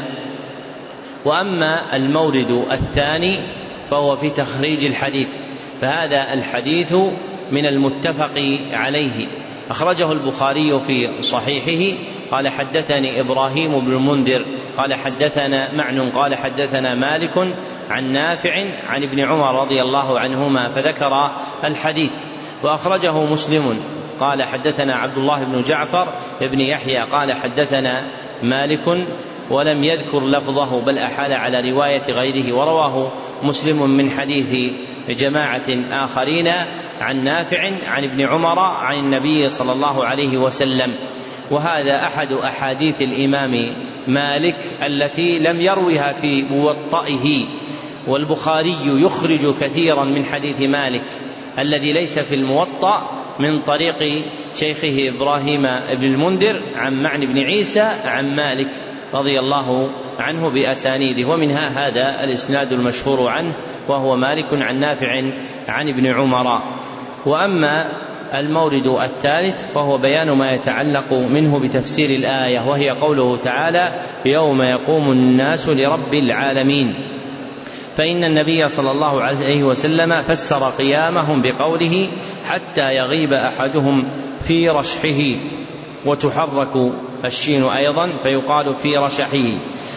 وأما المورد الثاني فهو في تخريج الحديث، فهذا الحديث من المتفق عليه، أخرجه البخاري في صحيحه قال حدثني إبراهيم بن المنذر قال حدثنا معن قال حدثنا مالك عن نافع عن ابن عمر رضي الله عنهما فذكر الحديث. وأخرجه مسلم قال حدثنا عبد الله بن جعفر بن يحيى قال حدثنا مالك ولم يذكر لفظه بل أحال على رواية غيره، ورواه مسلم من حديث جماعة آخرين عن نافع عن ابن عمر عن النبي صلى الله عليه وسلم. وهذا أحد أحاديث الإمام مالك التي لم يروها في موطئه، والبخاري يخرج كثيرا من حديث مالك الذي ليس في الموطأ من طريق شيخه إبراهيم بن المنذر عن معن بن عيسى عن مالك رضي الله عنه بأسانيده، ومنها هذا الإسناد المشهور عنه وهو مالك عن نافع عن ابن عمر. وأما المورد الثالث فهو بيان ما يتعلق منه بتفسير الآية، وهي قوله تعالى يوم يقوم الناس لرب العالمين، فإن النبي صلى الله عليه وسلم فسر قيامهم بقوله حتى يغيب أحدهم في رشحه، وتحرك الشين أيضا فيقال في رشحه،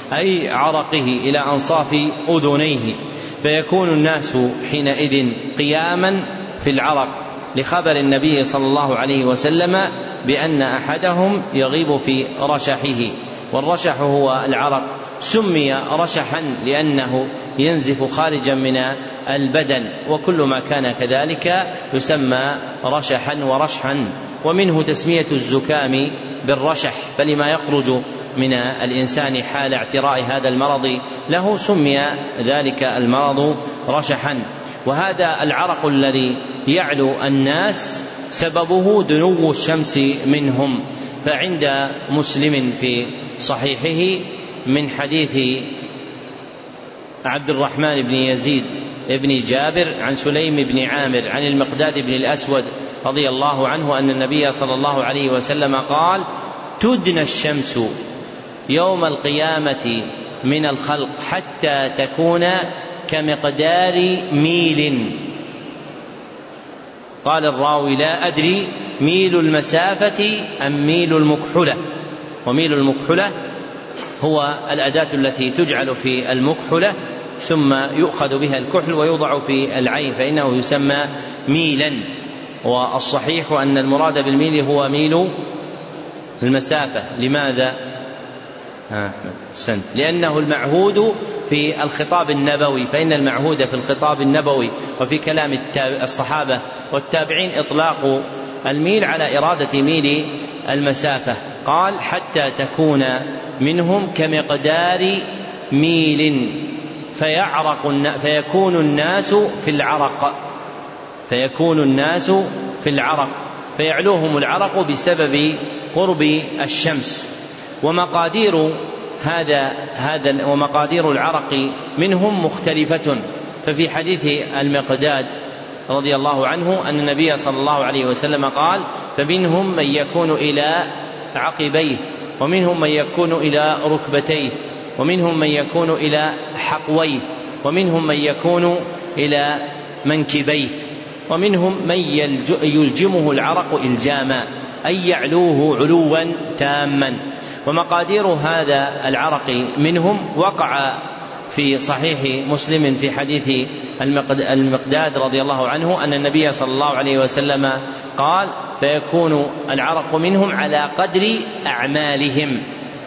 أي عرقه إلى أنصاف أذنيه، فيكون الناس حينئذ قياما في العرق لخبر النبي صلى الله عليه وسلم بأن أحدهم يغيب في رشحه، والرشح هو العرق. سمي رشحا لأنه ينزف خارجا من البدن، وكل ما كان كذلك يسمى رشحا ورشحا. ومنه تسمية الزكام بالرشح، فلما يخرج من الإنسان حال اعتراء هذا المرض له سمي ذلك المرض رشحا. وهذا العرق الذي يعلو الناس سببه دنو الشمس منهم. فعند مسلم في صحيحه من حديث عبد الرحمن بن يزيد بن جابر عن سليم بن عامر عن المقداد بن الأسود رضي الله عنه أن النبي صلى الله عليه وسلم قال: تدنى الشمس يوم القيامة من الخلق حتى تكون كمقدار ميل. قال الراوي: لا أدري ميل المسافة أم ميل المكحلة. وميل المكحلة هو الأداة التي تجعل في المكحلة ثم يؤخذ بها الكحل ويوضع في العين، فإنه يسمى ميلا. والصحيح أن المراد بالميل هو ميل المسافة. لماذا؟ آه سنت. لأنه المعهود في الخطاب النبوي، فإن المعهود في الخطاب النبوي وفي كلام الصحابة والتابعين إطلاق الميل على إرادة ميل المسافة. قال: حتى تكون منهم كمقدار ميل فيعرق فيكون الناس في العرق فيكون الناس في العرق فيعلوهم العرق بسبب قرب الشمس. ومقادير هذا هذا ومقادير العرق منهم مختلفة. ففي حديث المقداد رضي الله عنه أن النبي صلى الله عليه وسلم قال: فمنهم من يكون إلى عقبيه، ومنهم من يكون إلى ركبتيه، ومنهم من يكون إلى حقويه، ومنهم من يكون إلى منكبيه، ومنهم من يلجمه العرق إلجاما، أي يعلوه علوا تاما. ومقادير هذا العرق منهم وقع في صحيح مسلم في حديث المقداد رضي الله عنه أن النبي صلى الله عليه وسلم قال: فيكون العرق منهم على قدر أعمالهم.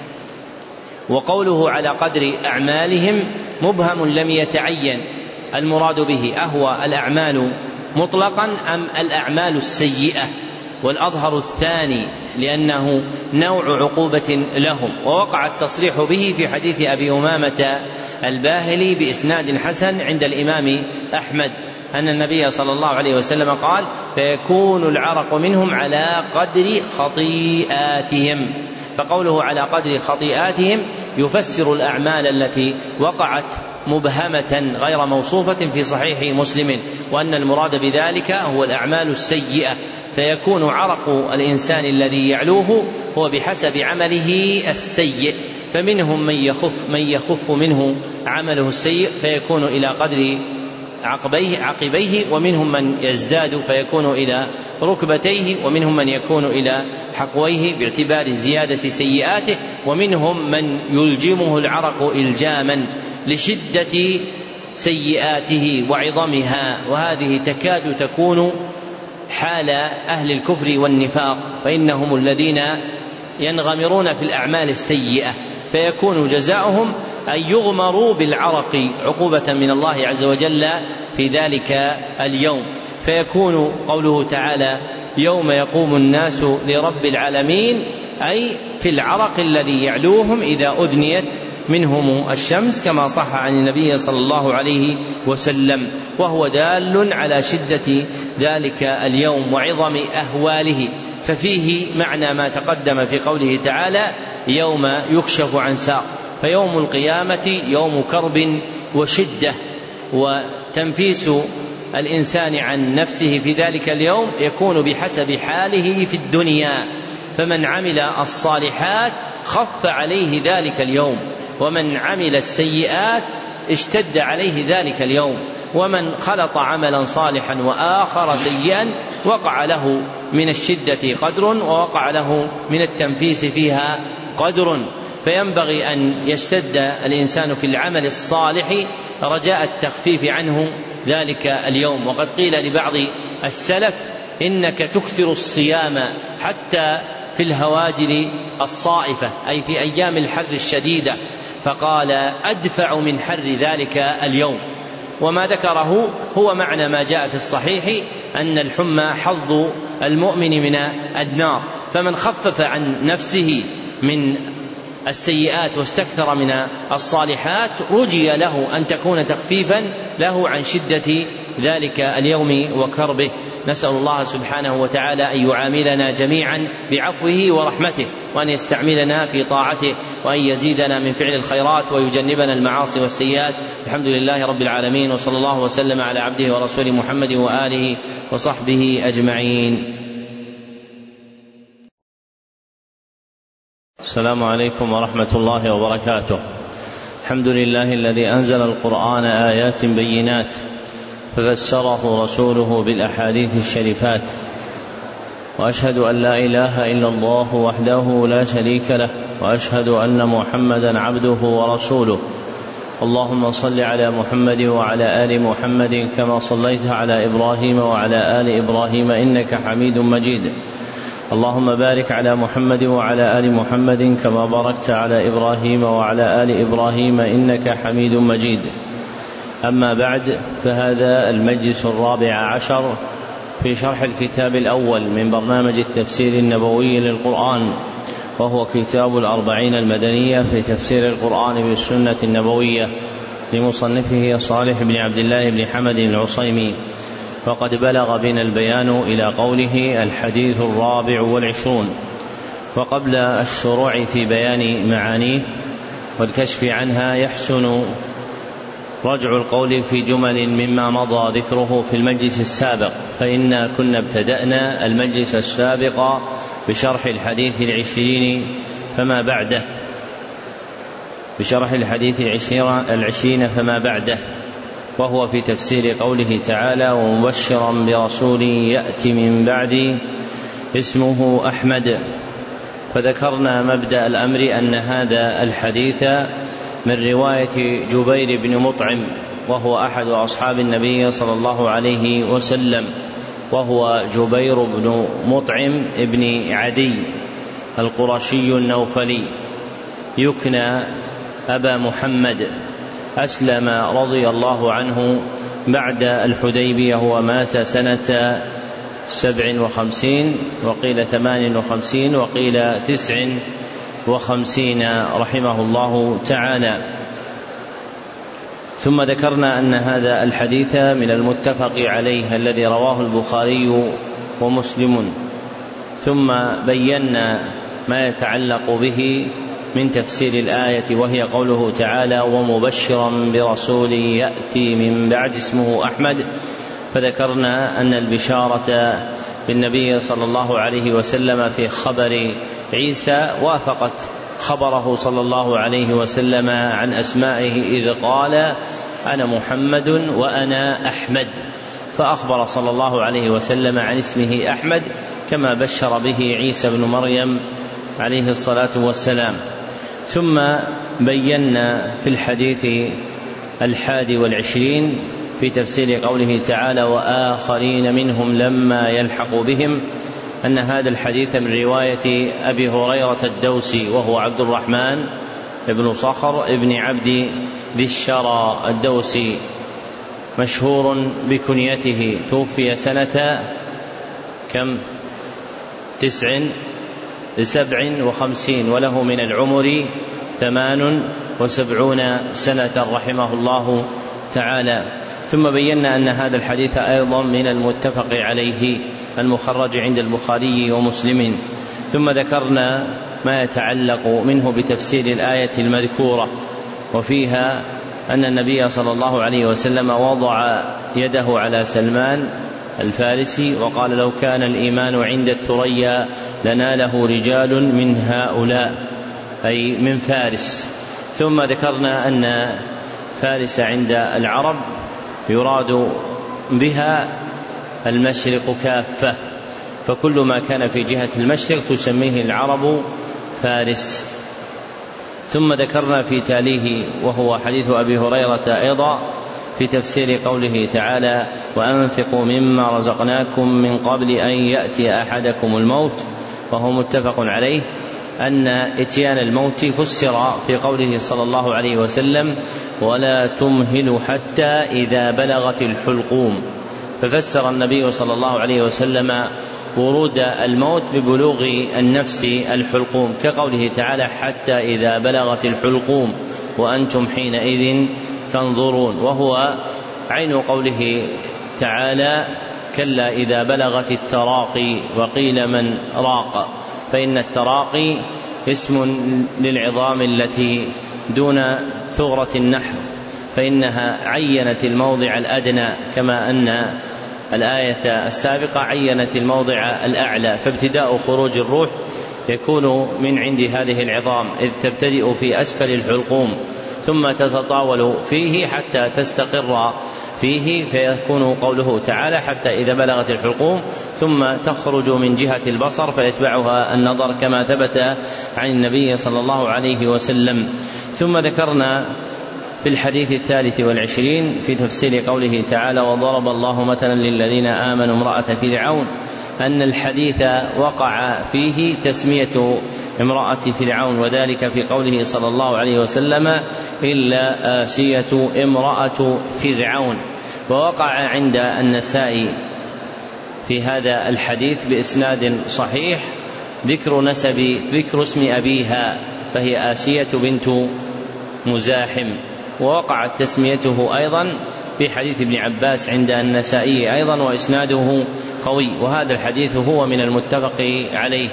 وقوله على قدر أعمالهم مبهم لم يتعين المراد به أهو الأعمال مطلقا أم الأعمال السيئة، والأظهر الثاني لأنه نوع عقوبة لهم. ووقع التصريح به في حديث أبي أمامة الباهلي بإسناد حسن عند الإمام أحمد أن النبي صلى الله عليه وسلم قال: فيكون العرق منهم على قدر خطيئاتهم. فقوله على قدر خطيئاتهم يفسر الأعمال التي وقعت مبهمة غير موصوفة في صحيح مسلم، وأن المراد بذلك هو الأعمال السيئة. فيكون عرق الإنسان الذي يعلوه هو بحسب عمله السيء، فمنهم من يخف, من يخف منه عمله السيء فيكون إلى قدر عقبيه, عقبيه، ومنهم من يزداد فيكون إلى ركبتيه، ومنهم من يكون إلى حقويه باعتبار زيادة سيئاته، ومنهم من يلجمه العرق إلجاما لشدة سيئاته وعظمها. وهذه تكاد تكون حال أهل الكفر والنفاق، فإنهم الذين ينغمرون في الأعمال السيئة، فيكون جزاؤهم أن يغمروا بالعرق عقوبة من الله عز وجل في ذلك اليوم. فيكون قوله تعالى: يوم يقوم الناس لرب العالمين، أي في العرق الذي يعلوهم إذا أدنيت منهم الشمس، كما صح عن النبي صلى الله عليه وسلم، وهو دال على شدة ذلك اليوم وعظم أهواله. ففيه معنى ما تقدم في قوله تعالى: يوم يكشف عن ساق. فيوم القيامة يوم كرب وشدة، وتنفيس الإنسان عن نفسه في ذلك اليوم يكون بحسب حاله في الدنيا. فمن عمل الصالحات خف عليه ذلك اليوم، ومن عمل السيئات اشتد عليه ذلك اليوم، ومن خلط عملا صالحا وآخر سيئا وقع له من الشدة قدر، ووقع له من التنفيس فيها قدر. فينبغي أن يشتد الإنسان في العمل الصالح رجاء التخفيف عنه ذلك اليوم. وقد قيل لبعض السلف إنك تكثر الصيام حتى في الهواجر الصائفة، أي في أيام الحر الشديدة، فقال أدفع من حر ذلك اليوم. وما ذكره هو معنى ما جاء في الصحيح أن الحمى حظ المؤمن من النار، فمن خفف عن نفسه من السيئات واستكثر من الصالحات رجي له أن تكون تخفيفا له عن شدة ذلك اليوم وكربه. نسأل الله سبحانه وتعالى أن يعاملنا جميعا بعفوه ورحمته، وأن يستعملنا في طاعته، وأن يزيدنا من فعل الخيرات ويجنبنا المعاصي والسيئات. الحمد لله رب العالمين، وصلى الله وسلم على عبده ورسوله محمد وآله وصحبه أجمعين. السلام عليكم ورحمة الله وبركاته. الحمد لله الذي أنزل القرآن آيات بينات ففسره رسوله بالأحاديث الشريفات، وأشهد أن لا إله إلا الله وحده لا شريك له، وأشهد أن محمدا عبده ورسوله. اللهم صل على محمد وعلى آل محمد كما صليت على إبراهيم وعلى آل إبراهيم إنك حميد مجيد. اللهم بارك على محمد وعلى آل محمد كما باركت على إبراهيم وعلى آل إبراهيم إنك حميد مجيد. أما بعد، فهذا المجلس الرابع عشر في شرح الكتاب الأول من برنامج التفسير النبوي للقرآن، وهو كتاب الأربعين المدنية في تفسير القرآن بالسنة النبوية لمصنفه صالح بن عبد الله بن حمد العصيمي. فقد بلغ بنا البيان إلى قوله الحديث الرابع والعشرون. وقبل الشروع في بيان معانيه والكشف عنها يحسن رجع القول في جمل مما مضى ذكره في المجلس السابق، فإنا كنا ابتدأنا المجلس السابق بشرح الحديث العشرين فما بعده بشرح الحديث العشرين فما بعده وهو في تفسير قوله تعالى ومبشرا برسول يأتي من بعد اسمه أحمد. فذكرنا مبدأ الأمر أن هذا الحديث من رواية جبير بن مطعم، وهو أحد أصحاب النبي صلى الله عليه وسلم، وهو جبير بن مطعم ابن عدي القرشي النوفلي، يكنى أبا محمد، أسلم رضي الله عنه بعد الحديبية، ومات سنة سبع وخمسين وقيل ثمان وخمسين وقيل تسع وخمسين رحمه الله تعالى. ثم ذكرنا أن هذا الحديث من المتفق عليه الذي رواه البخاري ومسلم، ثم بينا ما يتعلق به من تفسير الآية، وهي قوله تعالى ومبشرا برسول يأتي من بعد اسمه أحمد. فذكرنا أن البشارة بالنبي صلى الله عليه وسلم في خبر عيسى وافقت خبره صلى الله عليه وسلم عن أسمائه إذ قال أنا محمد وأنا أحمد، فأخبر صلى الله عليه وسلم عن اسمه أحمد كما بشر به عيسى بن مريم عليه الصلاة والسلام. ثم بينا في الحديث الحادي والعشرين في تفسير قوله تعالى وآخرين منهم لما يلحق بهم أن هذا الحديث من رواية أبي هريرة الدوسي، وهو عبد الرحمن بن صخر ابن عبد ذي الشرى الدوسي، مشهور بكنيته، توفي سنة كم تسع سبع وخمسين وله من العمر ثمان وسبعون سنة رحمه الله تعالى. ثم بينا أن هذا الحديث أيضا من المتفق عليه المخرج عند البخاري ومسلم. ثم ذكرنا ما يتعلق منه بتفسير الآية المذكورة، وفيها أن النبي صلى الله عليه وسلم وضع يده على سلمان الفارسي وقال لو كان الإيمان عند الثريا لناله رجال من هؤلاء، أي من فارس. ثم ذكرنا أن فارس عند العرب يراد بها المشرق كافة، فكل ما كان في جهة المشرق تسميه العرب فارس. ثم ذكرنا في تاليه وهو حديث أبي هريرة أيضا في تفسير قوله تعالى وأنفقوا مما رزقناكم من قبل أن يأتي أحدكم الموت، وهو متفق عليه أن إتيان الموت فسر في قوله صلى الله عليه وسلم ولا تمهل حتى إذا بلغت الحلقوم، ففسر النبي صلى الله عليه وسلم ورود الموت ببلوغ النفس الحلقوم، كقوله تعالى حتى إذا بلغت الحلقوم وأنتم حينئذ تنظرون، وهو عين قوله تعالى كلا إذا بلغت التراقي وقيل من راق، فإن التراقي اسم للعظام التي دون ثغرة النحر، فإنها عينت الموضع الأدنى كما أن الآية السابقة عينت الموضع الأعلى، فابتداء خروج الروح يكون من عند هذه العظام إذ تبتدئ في أسفل الحلقوم ثم تتطاول فيه حتى تستقر فيه، فيكون قوله تعالى حتى إذا بلغت الحلقوم ثم تخرج من جهة البصر فيتبعها النظر كما ثبت عن النبي صلى الله عليه وسلم. ثم ذكرنا في الحديث الثالث والعشرين في تفسير قوله تعالى وضرب الله مثلا للذين آمنوا امرأة فرعون أن الحديث وقع فيه تسمية امرأة فرعون، وذلك في قوله صلى الله عليه وسلم إلا آسية امرأة فرعون، ووقع عند النسائي في هذا الحديث بإسناد صحيح ذكر نسب ذكر اسم أبيها فهي آسية بنت مزاحم، ووقعت تسميته أيضا في حديث ابن عباس عند النسائي أيضا وإسناده قوي، وهذا الحديث هو من المتفق عليه،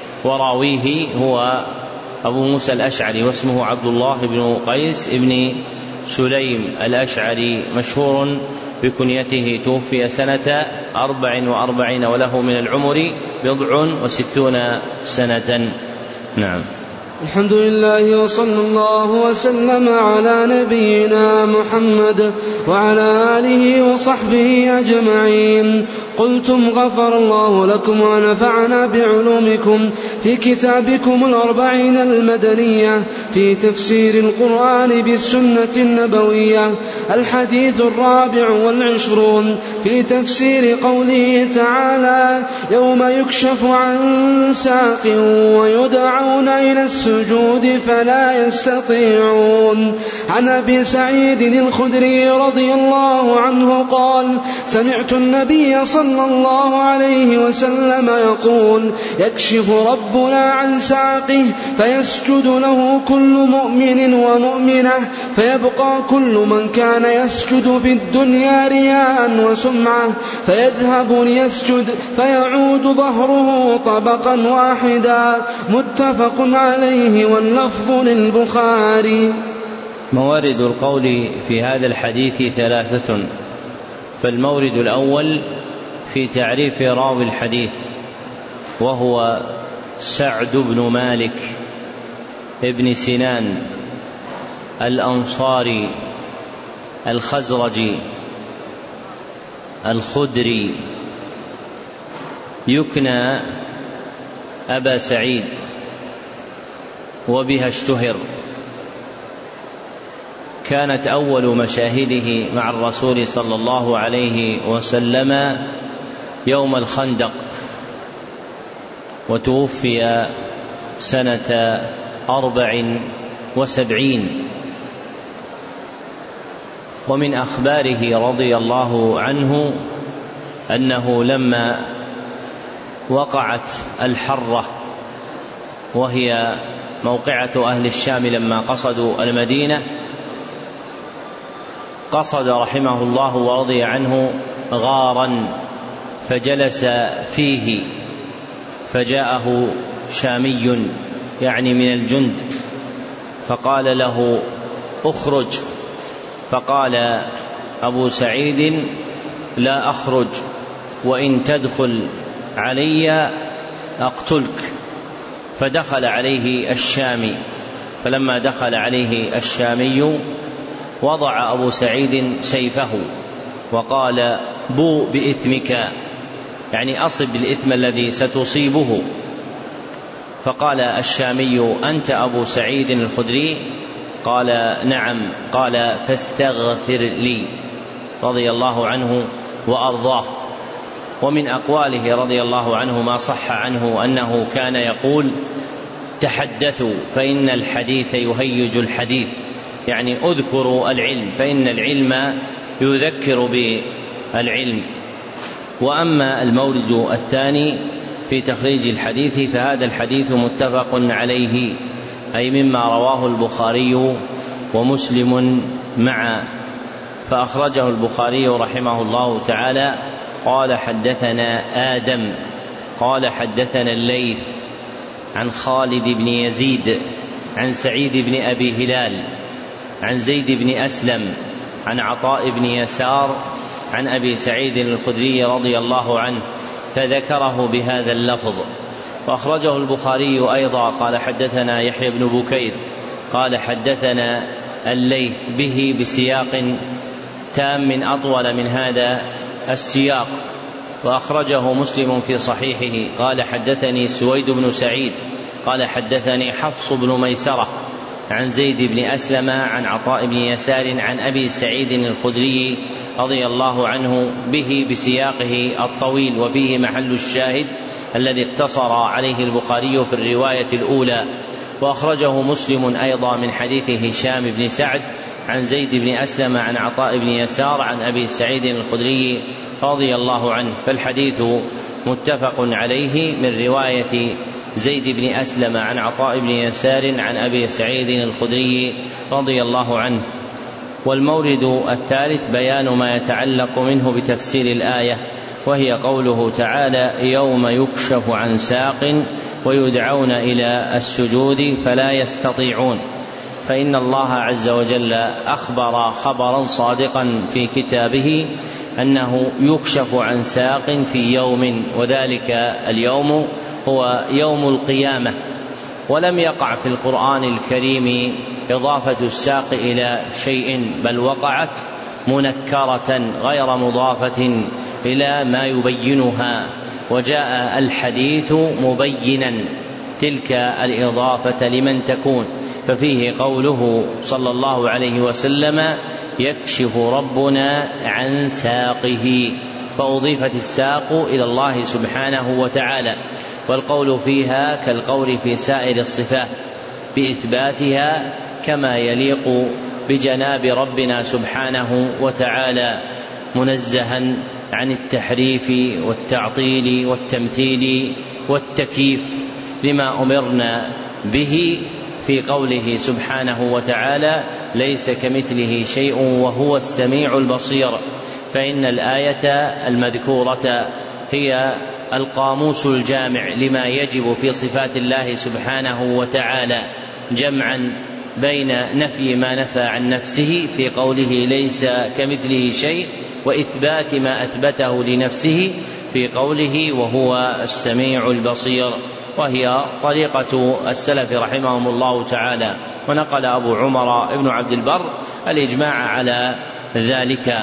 وراويه هو أبو موسى الأشعري واسمه عبد الله بن قيس بن سليم الأشعري مشهور بكنيته، توفي سنة أربع وأربعين وله من العمر بضع وستون سنة. نعم. الحمد لله وصلى الله وسلم على نبينا محمد وعلى آله وصحبه أجمعين. قلتم غفر الله لكم ونفعنا بعلومكم في كتابكم الأربعين المدنية في تفسير القرآن بالسنة النبوية. الحديث الرابع والعشرون في تفسير قوله تعالى يوم يكشف عن ساق ويدعون إلى السجود فلا يستطيعون. عن أبي سعيد الخدري رضي الله عنه قال سمعت النبي صلى الله عليه وسلم يقول يكشف ربنا عن ساقه فيسجد له كل مؤمن ومؤمنة فيبقى كل من كان يسجد في الدنيا رياء وسمعة فيذهب ليسجد فيعود ظهره طبقا واحدا. متفق عليه واللفظ للبخاري. موارد القول في هذا الحديث ثلاثة، فالمورد الأول في تعريف راوي الحديث وهو سعد بن مالك ابن سنان الأنصاري الخزرجي الخدري يكنى أبا سعيد وبها اشتهر. كانت أول مشاهده مع الرسول صلى الله عليه وسلم يوم الخندق، وتوفي سنة أربع وسبعين. ومن أخباره رضي الله عنه أنه لما وقعت الحرة وهي موقعة أهل الشام لما قصدوا المدينة، قصد رحمه الله ورضي عنه غارا فجلس فيه، فجاءه شامي يعني من الجند فقال له اخرج، فقال أبو سعيد لا أخرج وإن تدخل علي أقتلك. فدخل عليه الشامي، فلما دخل عليه الشامي وضع أبو سعيد سيفه وقال بو بإثمك، يعني أصب بالإثم الذي ستصيبه. فقال الشامي: أنت أبو سعيد الخدري؟ قال: نعم. قال: فاستغفر لي، رضي الله عنه وأرضاه. ومن أقواله رضي الله عنه ما صح عنه أنه كان يقول: تحدثوا فإن الحديث يهيج الحديث، يعني اذكروا العلم فإن العلم يذكر بالعلم. وأما المورد الثاني في تخريج الحديث فهذا الحديث متفق عليه، أي مما رواه البخاري ومسلم معا. فأخرجه البخاري رحمه الله تعالى قال: حدثنا آدم قال حدثنا الليث عن خالد بن يزيد عن سعيد بن أبي هلال عن زيد بن أسلم عن عطاء بن يسار عن أبي سعيد الخدري رضي الله عنه، فذكره بهذا اللفظ. وأخرجه البخاري أيضا قال: حدثنا يحيى بن بكير قال حدثنا الليث به بسياق تام أطول من هذا السياق. وأخرجه مسلم في صحيحه قال: حدثني سويد بن سعيد قال حدثني حفص بن ميسرة عن زيد بن أسلم عن عطاء بن يسار عن أبي سعيد الخدري رضي الله عنه به بسياقه الطويل، وفيه محل الشاهد الذي اقتصر عليه البخاري في الرواية الأولى. وأخرجه مسلم أيضا من حديث هشام بن سعد عن زيد بن أسلم عن عطاء بن يسار عن أبي سعيد الخدري رضي الله عنه، فالحديث متفق عليه من رواية زيد بن أسلم عن عطاء بن يسار عن أبي سعيد الخدري رضي الله عنه. والمورد الثالث بيان ما يتعلق منه بتفسير الآية، وهي قوله تعالى: يوم يكشف عن ساق ويدعون إلى السجود فلا يستطيعون. فإن الله عز وجل أخبر خبرا صادقا في كتابه أنه يكشف عن ساق في يوم، وذلك اليوم هو يوم القيامة. ولم يقع في القرآن الكريم إضافة الساق إلى شيء، بل وقعت منكرة غير مضافة إلى ما يبينها، وجاء الحديث مبينا تلك الإضافة لمن تكون. ففيه قوله صلى الله عليه وسلم: يكشف ربنا عن ساقه، فأضيفت الساق إلى الله سبحانه وتعالى. والقول فيها كالقول في سائر الصفات بإثباتها كما يليق بجناب ربنا سبحانه وتعالى، منزها عن التحريف والتعطيل والتمثيل والتكييف، لما أمرنا به في قوله سبحانه وتعالى: ليس كمثله شيء وهو السميع البصير. فإن الآية المذكورة هي القاموس الجامع لما يجب في صفات الله سبحانه وتعالى، جمعا بين نفي ما نفى عن نفسه في قوله ليس كمثله شيء، وإثبات ما أثبته لنفسه في قوله وهو السميع البصير، وهي طريقة السلف رحمهم الله تعالى. ونقل أبو عمر ابن عبد البر الإجماع على ذلك.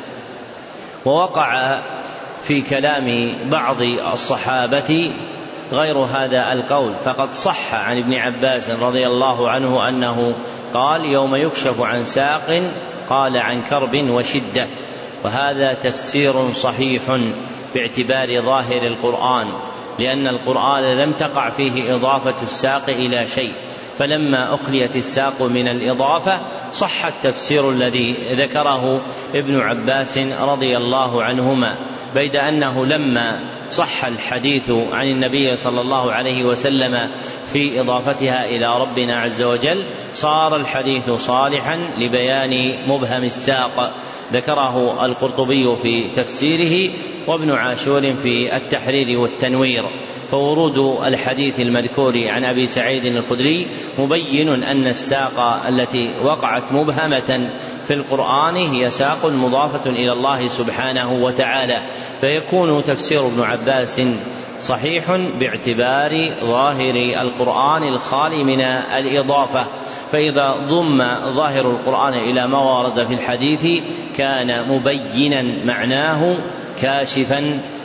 ووقع في كلام بعض الصحابة غير هذا القول، فقد صح عن ابن عباس رضي الله عنه أنه قال: يوم يكشف عن ساق قال عن كرب وشدة. وهذا تفسير صحيح باعتبار ظاهر القرآن، لأن القرآن لم تقع فيه إضافة الساق إلى شيء، فلما أخليت الساق من الإضافة صح التفسير الذي ذكره ابن عباس رضي الله عنهما، بيد أنه لما صح الحديث عن النبي صلى الله عليه وسلم في إضافتها إلى ربنا عز وجل صار الحديث صالحا لبيان مبهم الساق. ذكره القرطبي في تفسيره وابن عاشور في التحرير والتنوير. فورود الحديث المذكور عن أبي سعيد الخدري مبين أن الساق التي وقعت مبهمة في القرآن هي ساق مضافة إلى الله سبحانه وتعالى، فيكون تفسير ابن عباس صحيح باعتبار ظاهر القرآن الخالي من الإضافة. فإذا ضم ظاهر القرآن إلى ما ورد في الحديث كان مبينا معناه كاشفا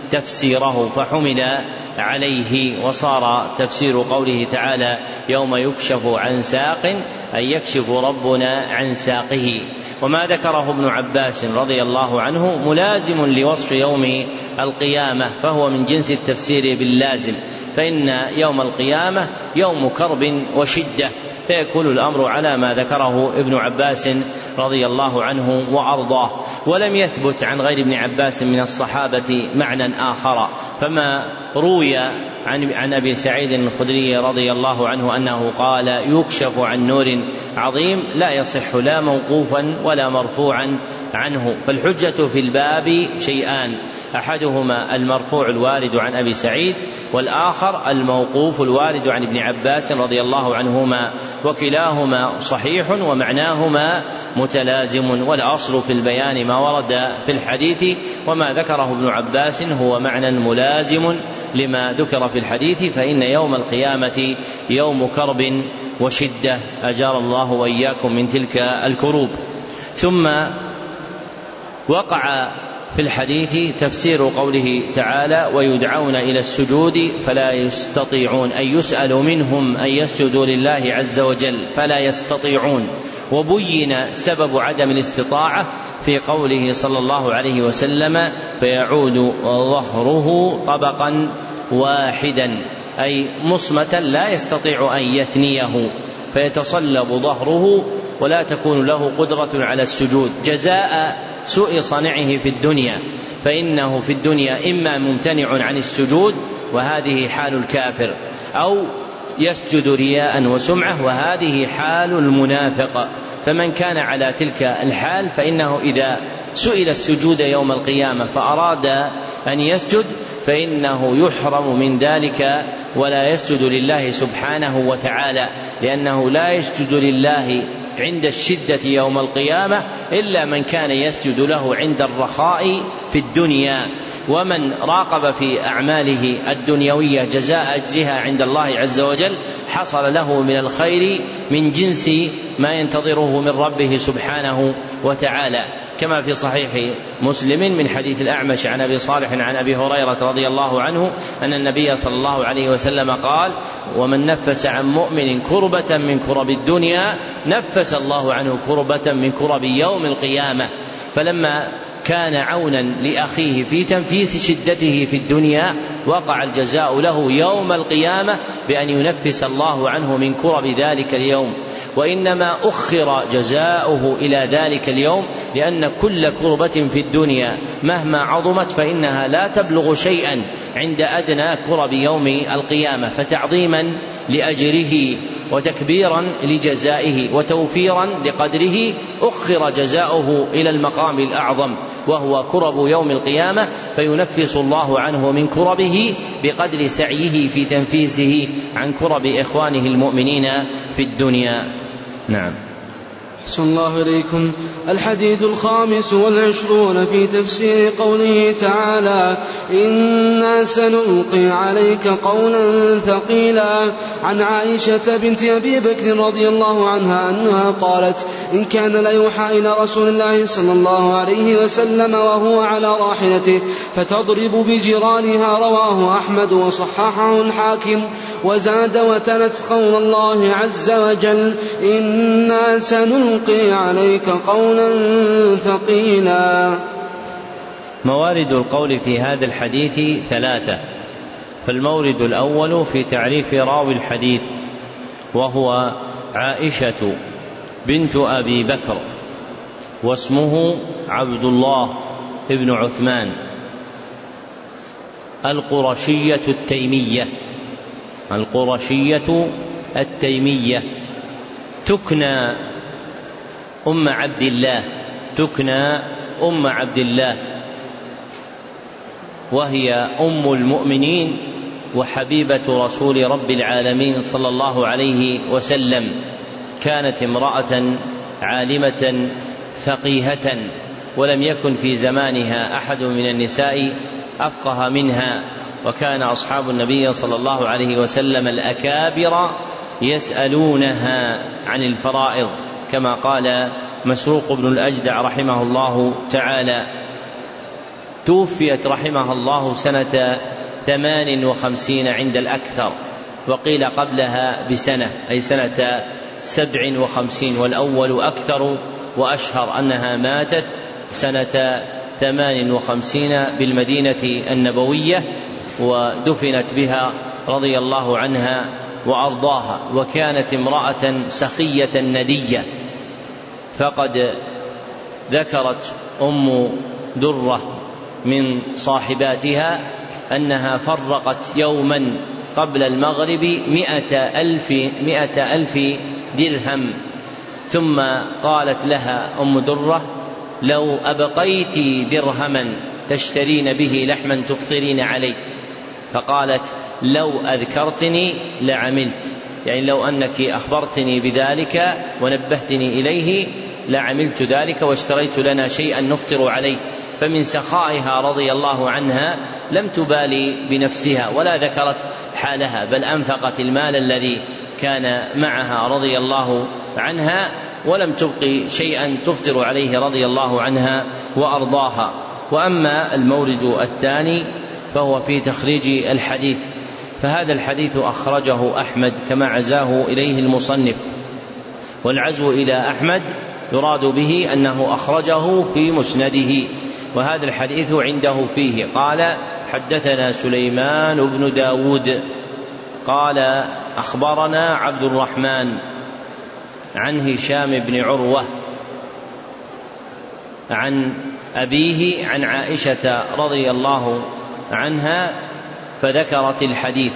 تفسيره فحمل عليه، وصار تفسير قوله تعالى يوم يكشف عن ساق أن يكشف ربنا عن ساقه. وما ذكره ابن عباس رضي الله عنه ملازم لوصف يوم القيامة، فهو من جنس التفسير باللازم، فإن يوم القيامة يوم كرب وشدة، فيكون الأمر على ما ذكره ابن عباس رضي الله عنه وأرضاه. ولم يثبت عن غير ابن عباس من الصحابة معنى آخر، فما روي عن, عن أبي سعيد الخدري رضي الله عنه أنه قال يكشف عن نور عظيم لا يصح لا موقوفا ولا مرفوعا عنه. فالحجة في الباب شيئان، أحدهما المرفوع الوارد عن أبي سعيد، والآخر الموقوف الوارد عن ابن عباس رضي الله عنهما، وكلاهما صحيح ومعناهما متلازم، والأصل في البيان ما ورد في الحديث، وما ذكره ابن عباس هو معنى ملازم لما ذكر في الحديث، فإن يوم القيامة يوم كرب وشدة، أجار الله وإياكم من تلك الكروب. ثم وقع في الحديث تفسير قوله تعالى ويدعون إلى السجود فلا يستطيعون، أي يسأل منهم أن يسجدوا لله عز وجل فلا يستطيعون. وبين سبب عدم الاستطاعة في قوله صلى الله عليه وسلم فيعود ظهره طبقا واحدا، أي مصمتا لا يستطيع أن يثنيه، فيتصلب ظهره ولا تكون له قدرة على السجود جزاء سوء صنعه في الدنيا، فإنه في الدنيا إما ممتنع عن السجود وهذه حال الكافر، أو يسجد رياء وسمعة وهذه حال المنافق. فمن كان على تلك الحال فإنه إذا سئل السجود يوم القيامة فأراد أن يسجد فإنه يحرم من ذلك ولا يسجد لله سبحانه وتعالى، لأنه لا يسجد لله عند الشدة يوم القيامة إلا من كان يسجد له عند الرخاء في الدنيا. ومن راقب في أعماله الدنيوية جزاء أجزها عند الله عز وجل حصل له من الخير من جنس ما ينتظره من ربه سبحانه وتعالى، كما في صحيح مسلم من حديث الأعمش عن أبي صالح عن أبي هريرة رضي الله عنه أن النبي صلى الله عليه وسلم قال ومن نفس عن مؤمن كربة من كرب الدنيا نفس الله عنه كربة من كرب يوم القيامة. فلما كان عونا لأخيه في تنفيس شدته في الدنيا وقع الجزاء له يوم القيامة بأن ينفس الله عنه من كرب ذلك اليوم، وإنما أخر جزاؤه إلى ذلك اليوم، لأن كل كربة في الدنيا مهما عظمت فإنها لا تبلغ شيئا عند أدنى كرب يوم القيامة، فتعظيما لأجره وتكبيرا لجزائه وتوفيرا لقدره أخر جزاؤه إلى المقام الأعظم وهو كرب يوم القيامة، فينفس الله عنه من كربه بقدر سعيه في تنفيسه عن كرب إخوانه المؤمنين في الدنيا. نعم. أحسن الله إليكم. الحديث الخامس والعشرون في تفسير قوله تعالى إنا سنلقي عليك قولا ثقيلا. عن عائشة بنت أبي بكر رضي الله عنها أنها قالت إن كان ليوحى إلى رسول الله صلى الله عليه وسلم وهو على راحلته فتضرب بجرانها، رواه أحمد وصححه الحاكم. وزاد وتلت قول الله عز وجل إنا سنلقي عليك قولا ثقيلا. موارد القول في هذا الحديث ثلاثة، فالمورد الأول في تعريف راوي الحديث وهو عائشة بنت أبي بكر، واسمه عبد الله ابن عثمان القرشية التيمية القرشية التيمية تكنى أم عبد الله تكنى أم عبد الله وهي أم المؤمنين وحبيبة رسول رب العالمين صلى الله عليه وسلم. كانت امرأة عالمة فقيهة، ولم يكن في زمانها أحد من النساء أفقه منها، وكان أصحاب النبي صلى الله عليه وسلم الأكابر يسألونها عن الفرائض، كما قال مسروق بن الأجدع رحمه الله تعالى. توفيت رحمها الله سنة ثمان وخمسين عند الأكثر، وقيل قبلها بسنة أي سنة سبع وخمسين، والأول أكثر وأشهر أنها ماتت سنة ثمان وخمسين بالمدينة النبوية، ودفنت بها رضي الله عنها وأرضاها. وكانت امرأة سخية ندية، فقد ذكرت أم درة من صاحباتها أنها فرقت يوما قبل المغرب مئة ألف, مئة ألف درهم، ثم قالت لها أم درة: لو أبقيت درهما تشترين به لحما تفطرين عليه. فقالت: لو أذكرتني لعملت، يعني لو أنك أخبرتني بذلك ونبهتني إليه لعملت ذلك واشتريت لنا شيئا نفطر عليه. فمن سخائها رضي الله عنها لم تبالي بنفسها ولا ذكرت حالها، بل أنفقت المال الذي كان معها رضي الله عنها ولم تبقي شيئا تفطر عليه رضي الله عنها وأرضاها. وأما المورد الثاني فهو في تخريج الحديث، فهذا الحديث أخرجه أحمد كما عزاه إليه المصنف، والعزو إلى أحمد يراد به أنه أخرجه في مسنده، وهذا الحديث عنده فيه. قال: حدثنا سليمان بن داود قال أخبرنا عبد الرحمن عن هشام بن عروة عن أبيه عن عائشة رضي الله عنها، فذكرت الحديث.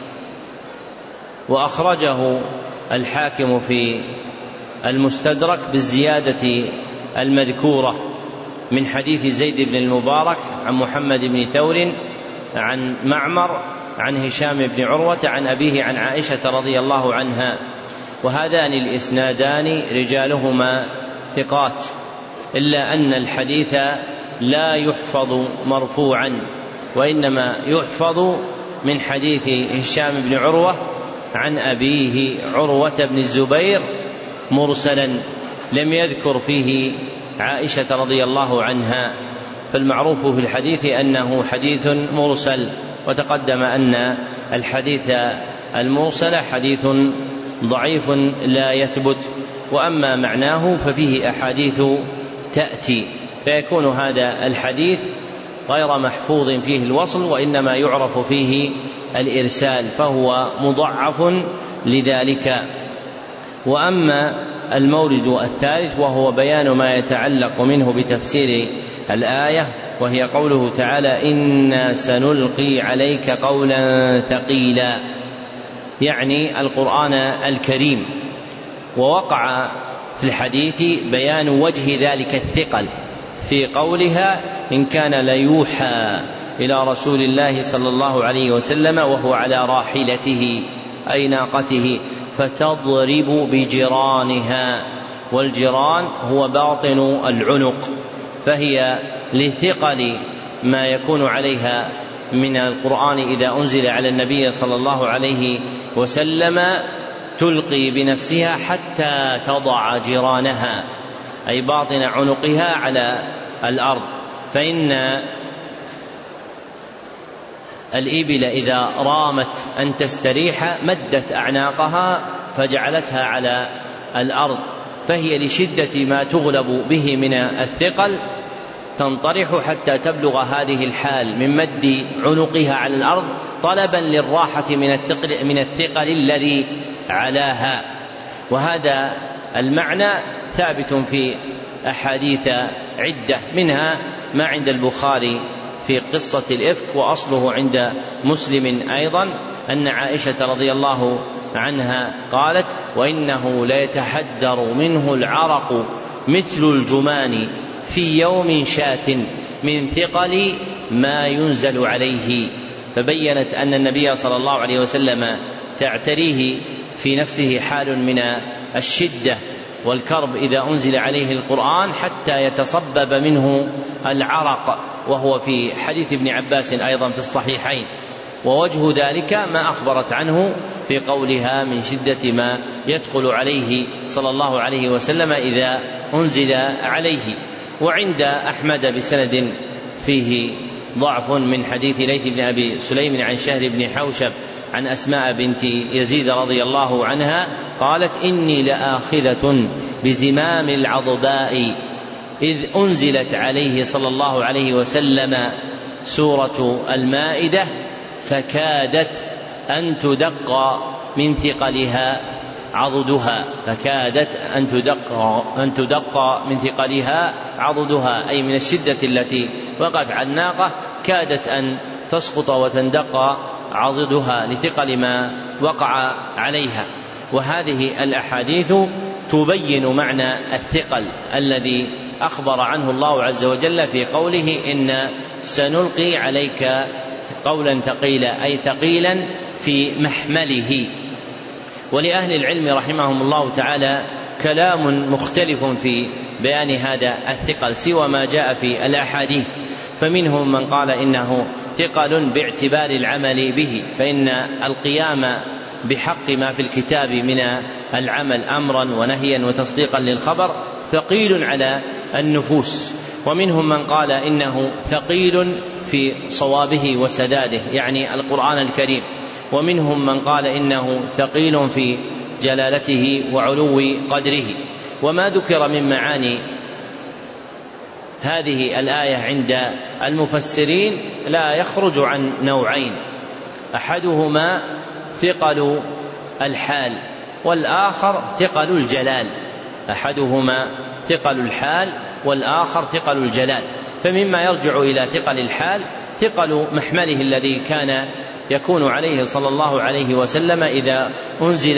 وأخرجه الحاكم في المستدرك بالزيادة المذكورة من حديث زيد بن المبارك عن محمد بن ثور عن معمر عن هشام بن عروة عن أبيه عن عائشة رضي الله عنها. وهذان الإسنادان رجالهما ثقات، إلا أن الحديث لا يحفظ مرفوعا، وإنما يحفظ من حديث هشام بن عروة عن أبيه عروة بن الزبير مرسلا، لم يذكر فيه عائشة رضي الله عنها. فالمعروف في الحديث أنه حديث مرسل، وتقدم أن الحديث المرسل حديث ضعيف لا يثبت، وأما معناه ففيه أحاديث تأتي، فيكون هذا الحديث غير محفوظ فيه الوصل، وإنما يعرف فيه الإرسال، فهو مضعف لذلك. وأما المورد الثالث وهو بيان ما يتعلق منه بتفسير الآية، وهي قوله تعالى: إنا سنلقي عليك قولا ثقيلا، يعني القرآن الكريم. ووقع في الحديث بيان وجه ذلك الثقل في قولها: إن كان ليوحى إلى رسول الله صلى الله عليه وسلم وهو على راحلته أي ناقته فتضرب بجرانها، والجران هو باطن العنق، فهي لثقل ما يكون عليها من القرآن إذا أنزل على النبي صلى الله عليه وسلم تلقي بنفسها حتى تضع جرانها أي باطن عنقها على الأرض. فإن الإبل إذا رامت أن تستريح مدت أعناقها فجعلتها على الأرض، فهي لشدة ما تغلب به من الثقل تنطرح حتى تبلغ هذه الحال من مد عنقها على الأرض طلبا للراحة من الثقل, من الثقل الذي علاها. وهذا المعنى ثابت في أحاديث عدة، منها ما عند البخاري في قصة الإفك، وأصله عند مسلم أيضا، أن عائشة رضي الله عنها قالت: وإنه ليتحدر منه العرق مثل الجمان في يوم شاة من ثقل ما ينزل عليه. فبينت أن النبي صلى الله عليه وسلم تعتريه في نفسه حال من الشدة والكرب إذا أنزل عليه القرآن حتى يتصبب منه العرق، وهو في حديث ابن عباس أيضا في الصحيحين. ووجه ذلك ما أخبرت عنه في قولها من شدة ما يدخل عليه صلى الله عليه وسلم إذا أنزل عليه. وعند أحمد بسند فيه ضعف من حديث ليث بن أبي سليم عن شهر بن حوشب عن أسماء بنت يزيد رضي الله عنها قالت: إني لآخذة بزمام العضباء إذ أنزلت عليه صلى الله عليه وسلم سورة المائدة فكادت أن تدق من ثقلها عضدها فكادت أن تدق, أن تدق من ثقلها عضدها، أي من الشدة التي وقعت على الناقة كادت أن تسقط وتندق عضدها لثقل ما وقع عليها. وهذه الأحاديث تبين معنى الثقل الذي أخبر عنه الله عز وجل في قوله: إن سنلقي عليك قولا ثقيلا، أي ثقيلا في محمله. ولأهل العلم رحمهم الله تعالى كلام مختلف في بيان هذا الثقل سوى ما جاء في الأحاديث، فمنهم من قال إنه ثقل باعتبار العمل به، فإن القيام بحق ما في الكتاب من العمل أمرا ونهيا وتصديقا للخبر ثقيل على النفوس. ومنهم من قال إنه ثقيل في صوابه وسداده، يعني القرآن الكريم. ومنهم من قال إنه ثقيل في جلالته وعلو قدره. وما ذكر من معاني هذه الآية عند المفسرين لا يخرج عن نوعين: أحدهما ثقل الحال، والآخر ثقل الجلال. أحدهما ثقل الحال والآخر ثقل الجلال. فمما يرجع إلى ثقل الحال ثقل محمله الذي كان يكون عليه صلى الله عليه وسلم إذا أنزل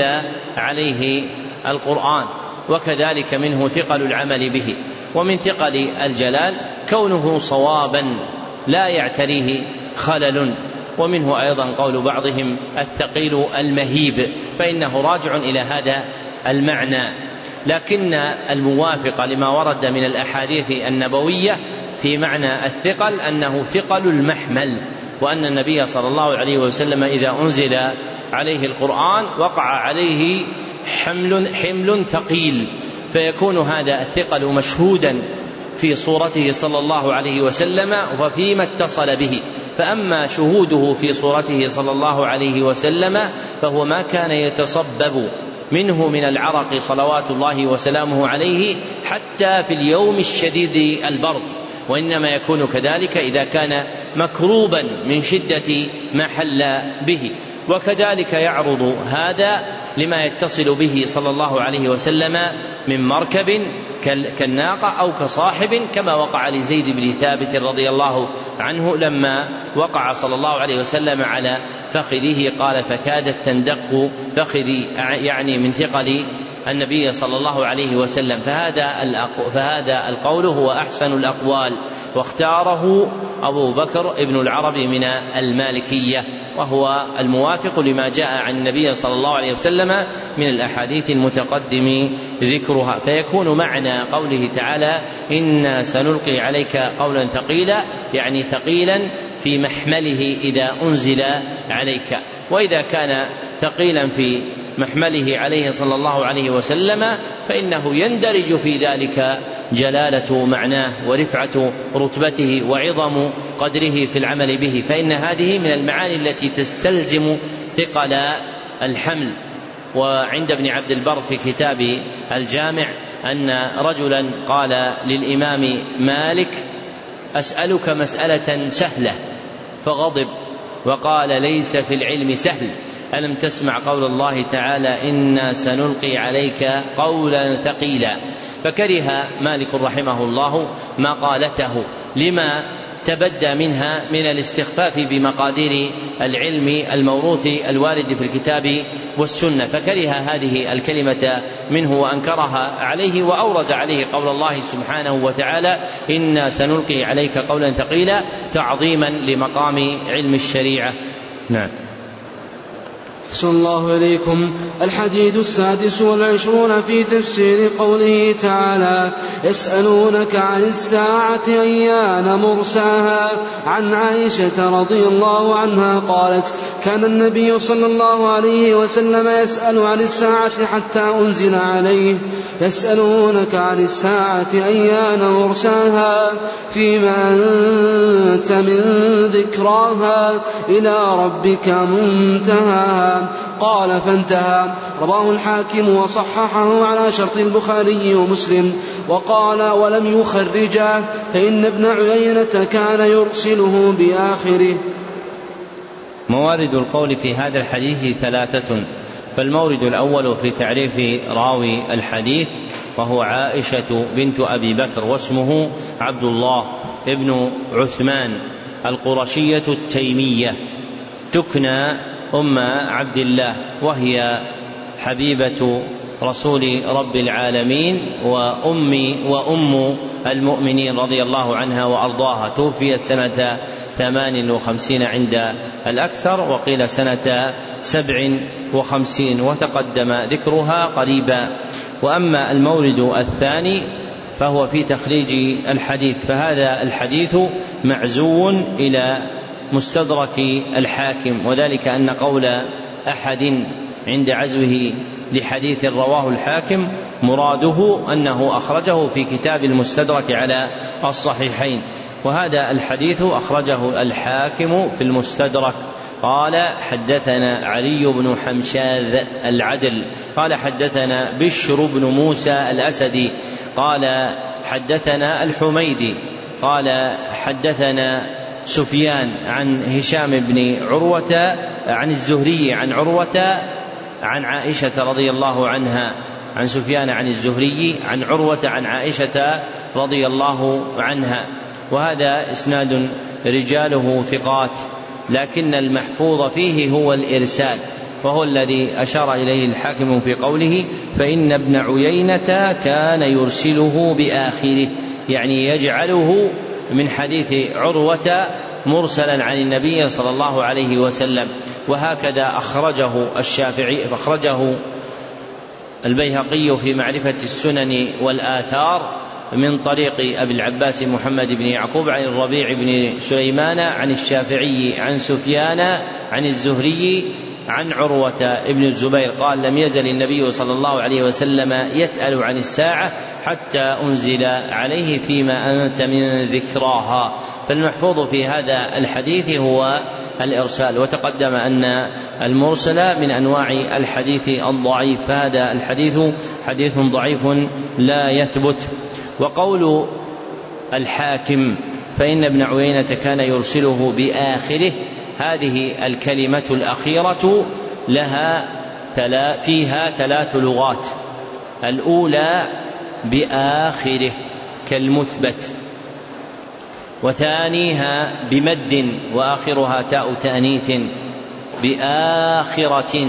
عليه القرآن، وكذلك منه ثقل العمل به. ومن ثقل الجلال كونه صوابا لا يعتريه خلل. ومنه أيضا قول بعضهم الثقيل المهيب، فإنه راجع إلى هذا المعنى. لكن الموافق لما ورد من الأحاديث النبوية في معنى الثقل أنه ثقل المحمل، وأن النبي صلى الله عليه وسلم إذا أنزل عليه القرآن وقع عليه حمل, حمل ثقيل، فيكون هذا الثقل مشهودا في صورته صلى الله عليه وسلم وفيما اتصل به. فأما شهوده في صورته صلى الله عليه وسلم فهو ما كان يتصبب منه من العرق صلوات الله وسلامه عليه حتى في اليوم الشديد البرد، وإنما يكون كذلك إذا كان مكروبا من شدة ما حل به. وكذلك يعرض هذا لما يتصل به صلى الله عليه وسلم من مركب كالناقة أو كصاحب، كما وقع لزيد بن ثابت رضي الله عنه لما وقع صلى الله عليه وسلم على فخذه قال: فكادت تندق فخذي، يعني من ثقل النبي صلى الله عليه وسلم. فهذا فهذا القول هو أحسن الأقوال، واختاره أبو بكر ابن العربي من المالكية، وهو الموافق لما جاء عن النبي صلى الله عليه وسلم من الأحاديث المتقدم ذكرها. فيكون معنى قوله تعالى: إنا سنلقي عليك قولا ثقيلا، يعني ثقيلا في محمله إذا أنزل عليك. وإذا كان ثقيلا في محمله عليه صلى الله عليه وسلم فإنه يندرج في ذلك جلالة معناه ورفعة رتبته وعظم قدره في العمل به، فإن هذه من المعاني التي تستلزم ثقل الحمل. وعند ابن عبد البر في كتاب الجامع أن رجلا قال للإمام مالك: أسألك مسألة سهلة، فغضب وقال: ليس في العلم سهل، ألم تسمع قول الله تعالى: إنا سنلقي عليك قولا ثقيلا. فكره مالك رحمه الله ما قالته لما تبدى منها من الاستخفاف بمقادير العلم الموروث الوارد في الكتاب والسنة، فكره هذه الكلمة منه وأنكرها عليه، وأورد عليه قول الله سبحانه وتعالى: إنا سنلقي عليك قولا ثقيلا، تعظيما لمقام علم الشريعة. نعم. أحسن الله إليكم. الحديث السادس والعشرون في تفسير قوله تعالى يسألونك عن الساعة أيان مرساها. عن عائشة رضي الله عنها قالت كان النبي صلى الله عليه وسلم يسأل عن الساعة حتى أنزل عليه يسألونك عن الساعة أيان مرساها فيما أنت من ذكراها إلى ربك منتهاها. قال فانتهى. رواه الحاكم وصححه على شرط البخاري ومسلم. وقال ولم يخرجا فإن ابن عيينة كان يرسله بآخره. موارد القول في هذا الحديث ثلاثة. فالمورد الأول في تعريف راوي الحديث وهو عائشة بنت أبي بكر واسمه عبد الله ابن عثمان القرشية التيمية تكنى أم عبد الله، وهي حبيبة رسول رب العالمين وأم وأم المؤمنين رضي الله عنها وأرضاها. توفيت سنة ثمان وخمسين عند الأكثر، وقيل سنة سبع وخمسين، وتقدم ذكرها قريبا. وأما المورد الثاني فهو في تخريج الحديث، فهذا الحديث معزو إلى مستدرك الحاكم، وذلك أن قول أحد عند عزوه لحديث رواه الحاكم مراده أنه أخرجه في كتاب المستدرك على الصحيحين، وهذا الحديث أخرجه الحاكم في المستدرك. قال حدثنا علي بن حمشاذ العدل قال حدثنا بشر بن موسى الأسدي قال حدثنا الحميدي قال حدثنا سفيان عن هشام بن عروة عن الزهري عن عروة عن عائشة رضي الله عنها عن سفيان عن الزهري عن عروة عن عائشة رضي الله عنها. وهذا إسناد رجاله ثقات، لكن المحفوظ فيه هو الإرسال، وهو الذي أشار إليه الحاكم في قوله فإن ابن عيينة كان يرسله بآخره، يعني يجعله من حديث عروة مرسلا عن النبي صلى الله عليه وسلم. وهكذا أخرجه الشافعي فأخرجه البيهقي في معرفة السنن والآثار من طريق أبي العباس محمد بن يعقوب عن الربيع بن سليمان عن الشافعي عن سفيان عن الزهري عن عروة بن الزبير قال لم يزل النبي صلى الله عليه وسلم يسأل عن الساعة حتى أنزل عليه فيما أنت من ذكراها. فالمحفوظ في هذا الحديث هو الإرسال، وتقدم أن المرسل من أنواع الحديث الضعيف، فهذا الحديث حديث ضعيف لا يثبت. وقول الحاكم فإن ابن عيينة كان يرسله بآخره، هذه الكلمة الأخيرة لها فيها ثلاث لغات. الأولى بآخره كالمثبت، وثانيها بمد وآخرها تاء تأنيث بآخرة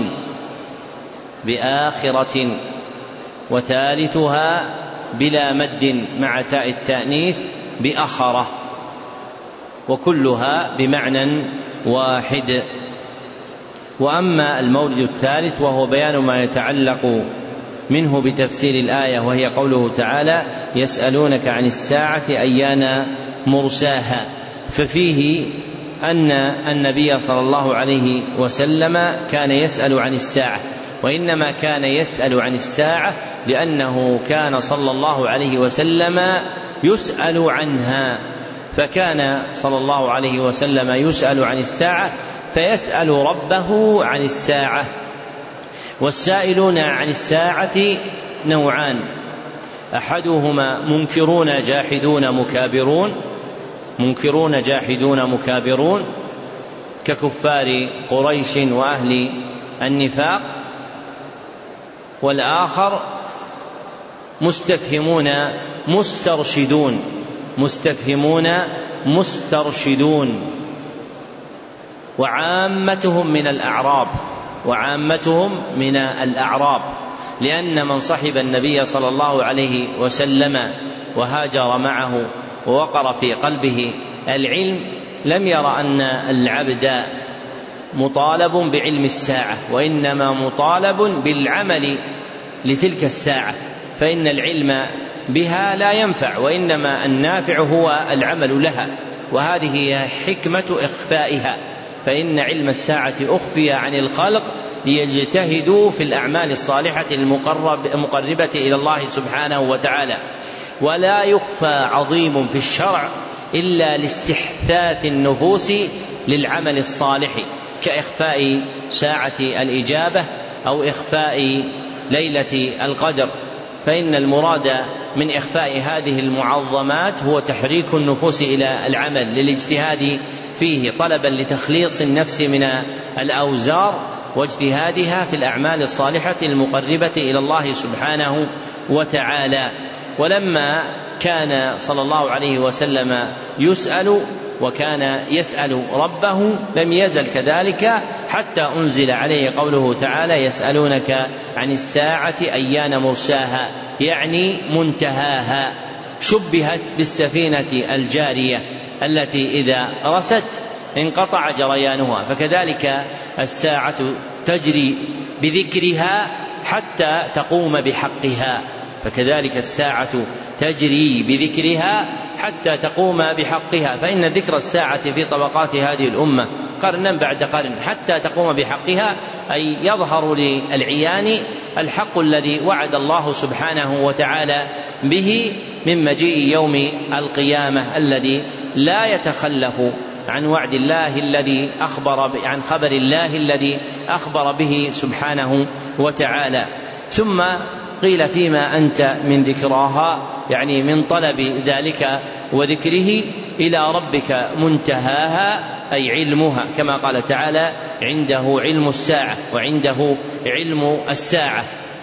بآخرة، وثالثها بلا مد مع تاء التأنيث بأخرة، وكلها بمعنى واحد. وأما المورد الثالث وهو بيان ما يتعلق منه بتفسير الآية، وهي قوله تعالى يسألونك عن الساعة أيان مرساها، ففيه أن النبي صلى الله عليه وسلم كان يسأل عن الساعة، وإنما كان يسأل عن الساعة لأنه كان صلى الله عليه وسلم يسأل عنها، فكان صلى الله عليه وسلم يسأل عن الساعة فيسأل ربه عن الساعة. والسائلون عن الساعة نوعان، أحدهما منكرون جاحدون مكابرون منكرون جاحدون مكابرون ككفار قريش وأهل النفاق، والآخر مستفهمون مسترشدون مستفهمون مسترشدون وعامتهم من الأعراب وعامتهم من الأعراب لأن من صحب النبي صلى الله عليه وسلم وهاجر معه ووقر في قلبه العلم لم ير أن العبد مطالب بعلم الساعة، وإنما مطالب بالعمل لتلك الساعة، فإن العلم بها لا ينفع، وإنما النافع هو العمل لها، وهذه هي حكمة إخفائها، فإن علم الساعة أخفي عن الخلق ليجتهدوا في الأعمال الصالحة المقربة إلى الله سبحانه وتعالى. ولا يخفى عظيم في الشرع إلا لاستحثاث النفوس للعمل الصالح، كإخفاء ساعة الإجابة أو إخفاء ليلة القدر، فإن المراد من إخفاء هذه المعظمات هو تحريك النفوس إلى العمل للاجتهاد فيه، طلبا لتخليص النفس من الأوزار واجتهادها في الأعمال الصالحة المقربة إلى الله سبحانه وتعالى. ولما كان صلى الله عليه وسلم يسأل وكان يسأل ربه لم يزل كذلك حتى أنزل عليه قوله تعالى: يسألونك عن الساعة أيان مرساها، يعني منتهاها. شبهت بالسفينة الجارية التي إذا رست انقطع جريانها، فكذلك الساعة تجري بذكرها حتى تقوم بحقها، فكذلك الساعة تجري بذكرها حتى تقوم بحقها، فإن ذكر الساعة في طبقات هذه الأمة قرنا بعد قرن حتى تقوم بحقها، أي يظهر للعيان الحق الذي وعد الله سبحانه وتعالى به من مجيء يوم القيامة الذي لا يتخلف عن وعد الله الذي أخبر عن خبر الله الذي أخبر به سبحانه وتعالى. ثم قيل: فيما أنت من ذكراها، يعني من طلب ذلك وذكره، إلى ربك منتهاها، أي علمها، كما قال تعالى: عنده علم الساعة، وعنده علم الساعة.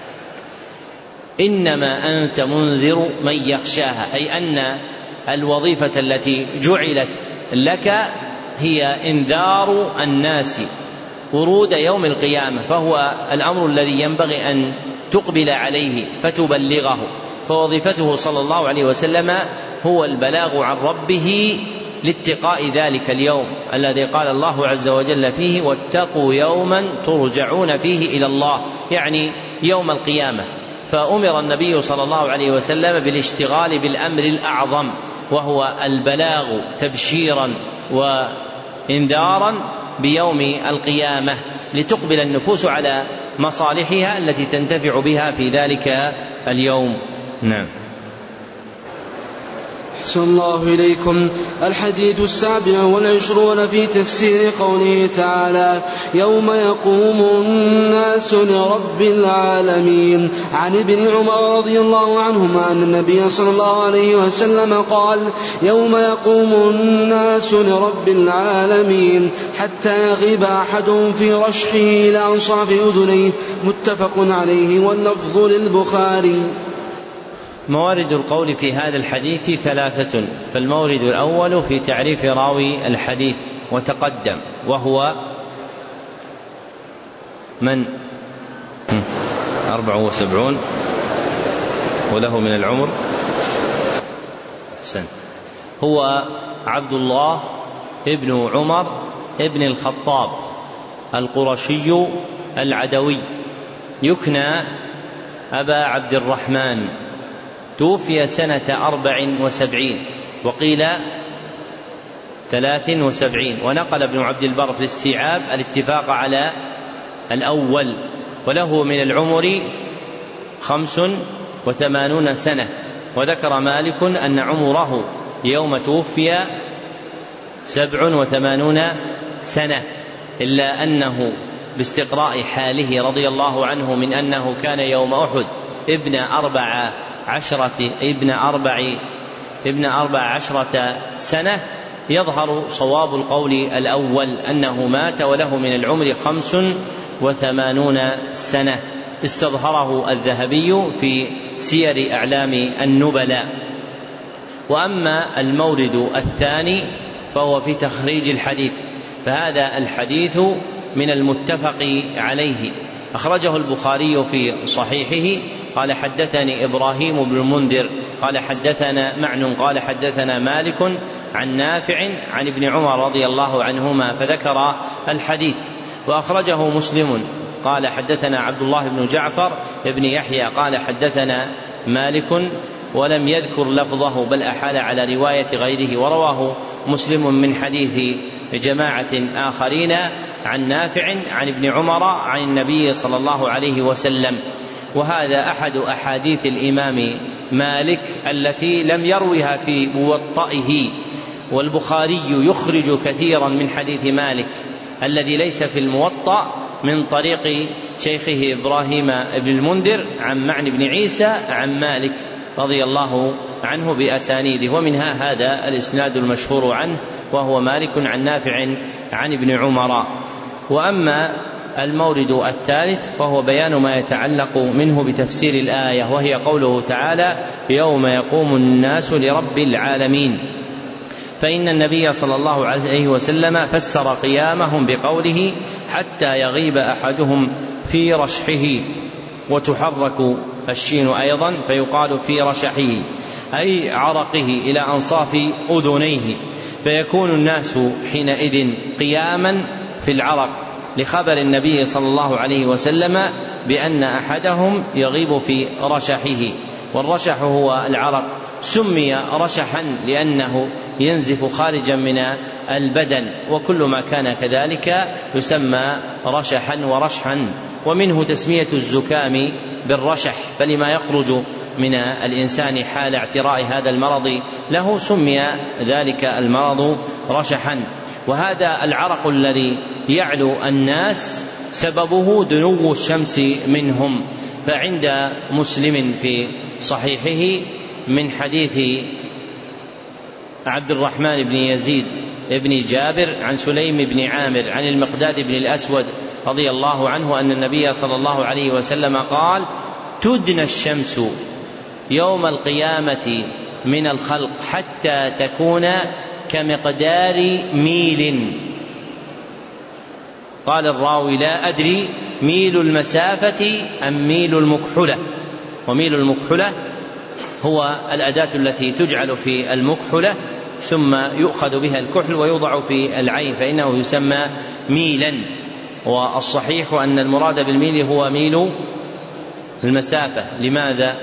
إنما أنت منذر من يخشاها، أي أن الوظيفة التي جعلت لك هي إنذار الناس ورود يوم القيامة، فهو الأمر الذي ينبغي أن تقبل عليه فتبلغه، فوظيفته صلى الله عليه وسلم هو البلاغ عن ربه لاتقاء ذلك اليوم الذي قال الله عز وجل فيه: واتقوا يوما ترجعون فيه إلى الله، يعني يوم القيامة. فأمر النبي صلى الله عليه وسلم بالاشتغال بالأمر الأعظم، وهو البلاغ تبشيرا وإنذارا بيوم القيامة، لتقبل النفوس على مصالحها التي تنتفع بها في ذلك اليوم. نعم. أحسن الله إليكم. الحديث السابع والعشرون في تفسير قوله تعالى: يوم يقوم الناس لرب العالمين. عن ابن عمر رضي الله عنهما أن النبي صلى الله عليه وسلم قال: يوم يقوم الناس لرب العالمين حتى يغيب أحدهم في رشحه إلى أنصاف أذنيه. متفق عليه، واللفظ للبخاري. موارد القول في هذا الحديث ثلاثة، فالمورد الأول في تعريف راوي الحديث وتقدم، وهو من أربع وسبعون وله من العمر أحسن، هو عبد الله ابن عمر ابن الخطاب القرشي العدوي، يكنى أبا عبد الرحمن، توفي سنة أربع وسبعين وقيل ثلاث وسبعين، ونقل ابن عبد البر في الاستيعاب الاتفاق على الأول، وله من العمر خمس وثمانون سنة. وذكر مالك أن عمره يوم توفي سبع وثمانون سنة، إلا أنه باستقراء حاله رضي الله عنه من أنه كان يوم أحد ابن أربع عشرة ابن أربع ابن أربع عشرة سنة، يظهر صواب القول الأول أنه مات وله من العمر خمس وثمانون سنة، استظهره الذهبي في سير أعلام النبلاء. وأما المورد الثاني فهو في تخريج الحديث، فهذا الحديث من المتفق عليه، أخرجه البخاري في صحيحه قال: حدثني إبراهيم بن المنذر قال حدثنا معن قال حدثنا مالك عن نافع عن ابن عمر رضي الله عنهما، فذكر الحديث. وأخرجه مسلم قال حدثنا عبد الله بن جعفر بن يحيى قال حدثنا مالك ولم يذكر لفظه بل أحال على رواية غيره. ورواه مسلم من حديث جماعة آخرين عن نافع عن ابن عمر عن النبي صلى الله عليه وسلم. وهذا أحد أحاديث الإمام مالك التي لم يروها في موطئه، والبخاري يخرج كثيرا من حديث مالك الذي ليس في الموطأ من طريق شيخه إبراهيم بن المنذر عن معن بن عيسى عن مالك رضي الله عنه بأسانيده، ومنها هذا الإسناد المشهور عنه وهو مالك عن نافع عن ابن عمر. وأما المورد الثالث فهو بيان ما يتعلق منه بتفسير الآية، وهي قوله تعالى يوم يقوم الناس لرب العالمين. فإن النبي صلى الله عليه وسلم فسر قيامهم بقوله حتى يغيب أحدهم في رشحه، وتحرك الشين أيضا فيقال في رشحه أي عرقه إلى أنصاف أذنيه، فيكون الناس حينئذ قياما في العرق، لخبر النبي صلى الله عليه وسلم بأن أحدهم يغيب في رشحه. والرشح هو العرق، سمي رشحا لأنه ينزف خارجا من البدن، وكل ما كان كذلك يسمى رشحا ورشحا. ومنه تسمية الزكام بالرشح، فلما يخرج من الإنسان حال اعتراء هذا المرض له سمي ذلك المرض رشحا. وهذا العرق الذي يعلو الناس سببه دنو الشمس منهم. فعند مسلم في صحيحه من حديث عبد الرحمن بن يزيد بن جابر عن سليم بن عامر عن المقداد بن الأسود رضي الله عنه أن النبي صلى الله عليه وسلم قال تدنى الشمس يوم القيامة من الخلق حتى تكون كمقدار ميل. قال الراوي لا أدري ميل المسافة أم ميل المكحلة. وميل المكحلة هو الأداة التي تجعل في المكحلة ثم يؤخذ بها الكحل ويوضع في العين فإنه يسمى ميلا. والصحيح أن المراد بالميل هو ميل المسافة. لماذا؟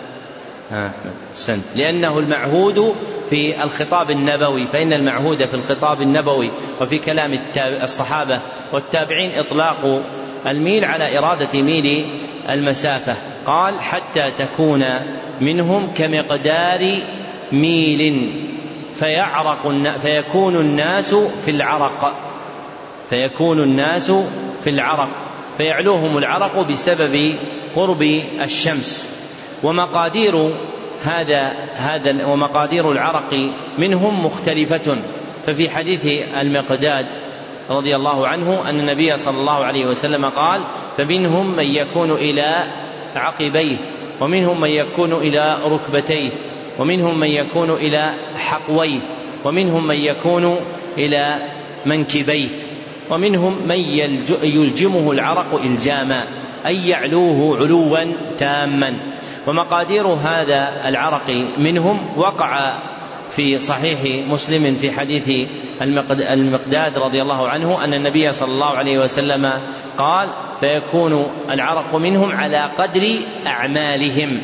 سنت. لأنه المعهود في الخطاب النبوي، فإن المعهود في الخطاب النبوي وفي كلام الصحابة والتابعين إطلاق الميل على إرادة ميل المسافة. قال حتى تكون منهم كمقدار ميل فيعرق فيكون الناس في العرق فيكون الناس في العرق فيعلوهم العرق بسبب قرب الشمس. ومقادير هذا هذا ومقادير العرق منهم مختلفة. ففي حديث المقداد رضي الله عنه أن النبي صلى الله عليه وسلم قال فمنهم من يكون إلى عقبيه، ومنهم من يكون إلى ركبتيه، ومنهم من يكون إلى حقويه، ومنهم من يكون إلى منكبيه، ومنهم من يلجمه العرق إلجاما أي يعلوه علوا تاما. ومقادير هذا العرق منهم وقع في صحيح مسلم في حديث المقداد رضي الله عنه أن النبي صلى الله عليه وسلم قال فيكون العرق منهم على قدر أعمالهم.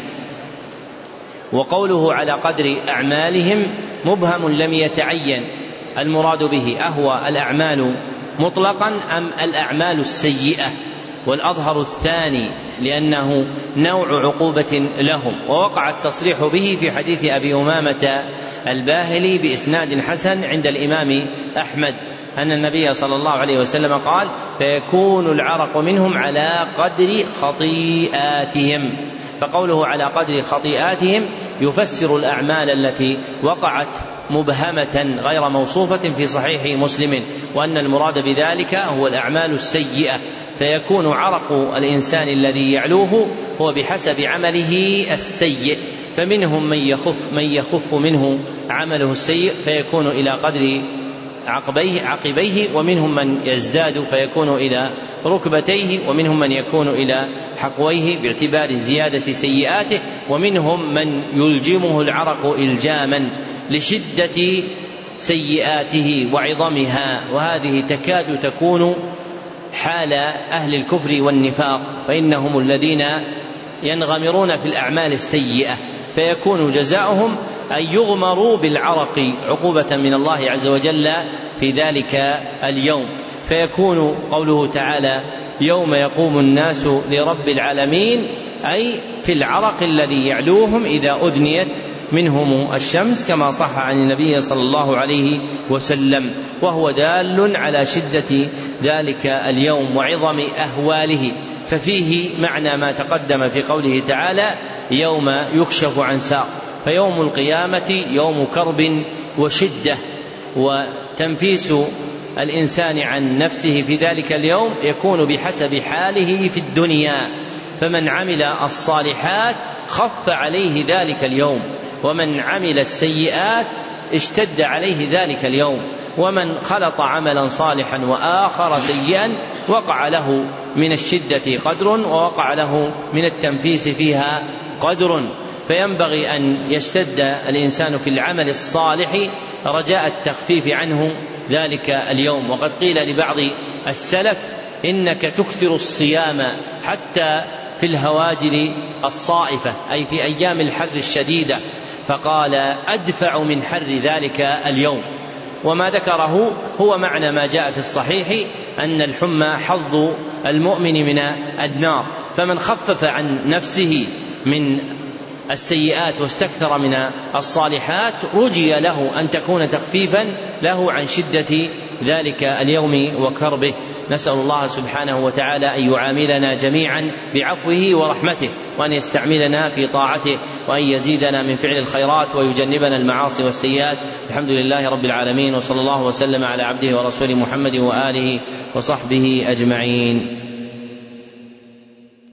وقوله على قدر أعمالهم مبهم لم يتعين المراد به أهو الأعمال مطلقا أم الأعمال السيئة، والأظهر الثاني لأنه نوع عقوبة لهم. ووقع التصريح به في حديث أبي أمامة الباهلي بإسناد حسن عند الإمام أحمد أن النبي صلى الله عليه وسلم قال فيكون العرق منهم على قدر خطيئاتهم. فقوله على قدر خطيئاتهم يفسر الأعمال التي وقعت مبهمة غير موصوفة في صحيح مسلم، وأن المراد بذلك هو الأعمال السيئة، فيكون عرق الإنسان الذي يعلوه هو بحسب عمله السيء. فمنهم من يخف, من يخف منه عمله السيء فيكون إلى قدر عقبيه, عقبيه، ومنهم من يزداد فيكون إلى ركبتيه، ومنهم من يكون إلى حقويه باعتبار زيادة سيئاته، ومنهم من يلجمه العرق إلجاما لشدة سيئاته وعظمها. وهذه تكاد تكون حال أهل الكفر والنفاق، فإنهم الذين ينغمرون في الأعمال السيئة، فيكون جزاؤهم أن يغمروا بالعرق عقوبة من الله عز وجل في ذلك اليوم. فيكون قوله تعالى يوم يقوم الناس لرب العالمين أي في العرق الذي يعلوهم إذا أدنيت منهم الشمس، كما صح عن النبي صلى الله عليه وسلم، وهو دال على شدة ذلك اليوم وعظم أهواله. ففيه معنى ما تقدم في قوله تعالى يوم يكشف عن ساق، فيوم القيامة يوم كرب وشدة، وتنفيس الإنسان عن نفسه في ذلك اليوم يكون بحسب حاله في الدنيا، فمن عمل الصالحات خف عليه ذلك اليوم، ومن عمل السيئات اشتد عليه ذلك اليوم، ومن خلط عملا صالحا وآخر سيئا وقع له من الشدة قدر ووقع له من التنفيس فيها قدر. فينبغي أن يشتد الإنسان في العمل الصالح رجاء التخفيف عنه ذلك اليوم. وقد قيل لبعض السلف إنك تكثر الصيام حتى في الهواجر الصائفة، أي في أيام الحر الشديدة، فقال أدفع من حر ذلك اليوم. وما ذكره هو معنى ما جاء في الصحيح أن الحمى حظ المؤمن من النار، فمن خفف عن نفسه من السيئات واستكثر من الصالحات رجي له أن تكون تخفيفا له عن شدة ذلك اليوم وكربه. نسأل الله سبحانه وتعالى أن يعاملنا جميعا بعفوه ورحمته، وأن يستعملنا في طاعته، وأن يزيدنا من فعل الخيرات ويجنبنا المعاصي والسيئات. الحمد لله رب العالمين، وصلى الله وسلم على عبده ورسوله محمد وآله وصحبه أجمعين.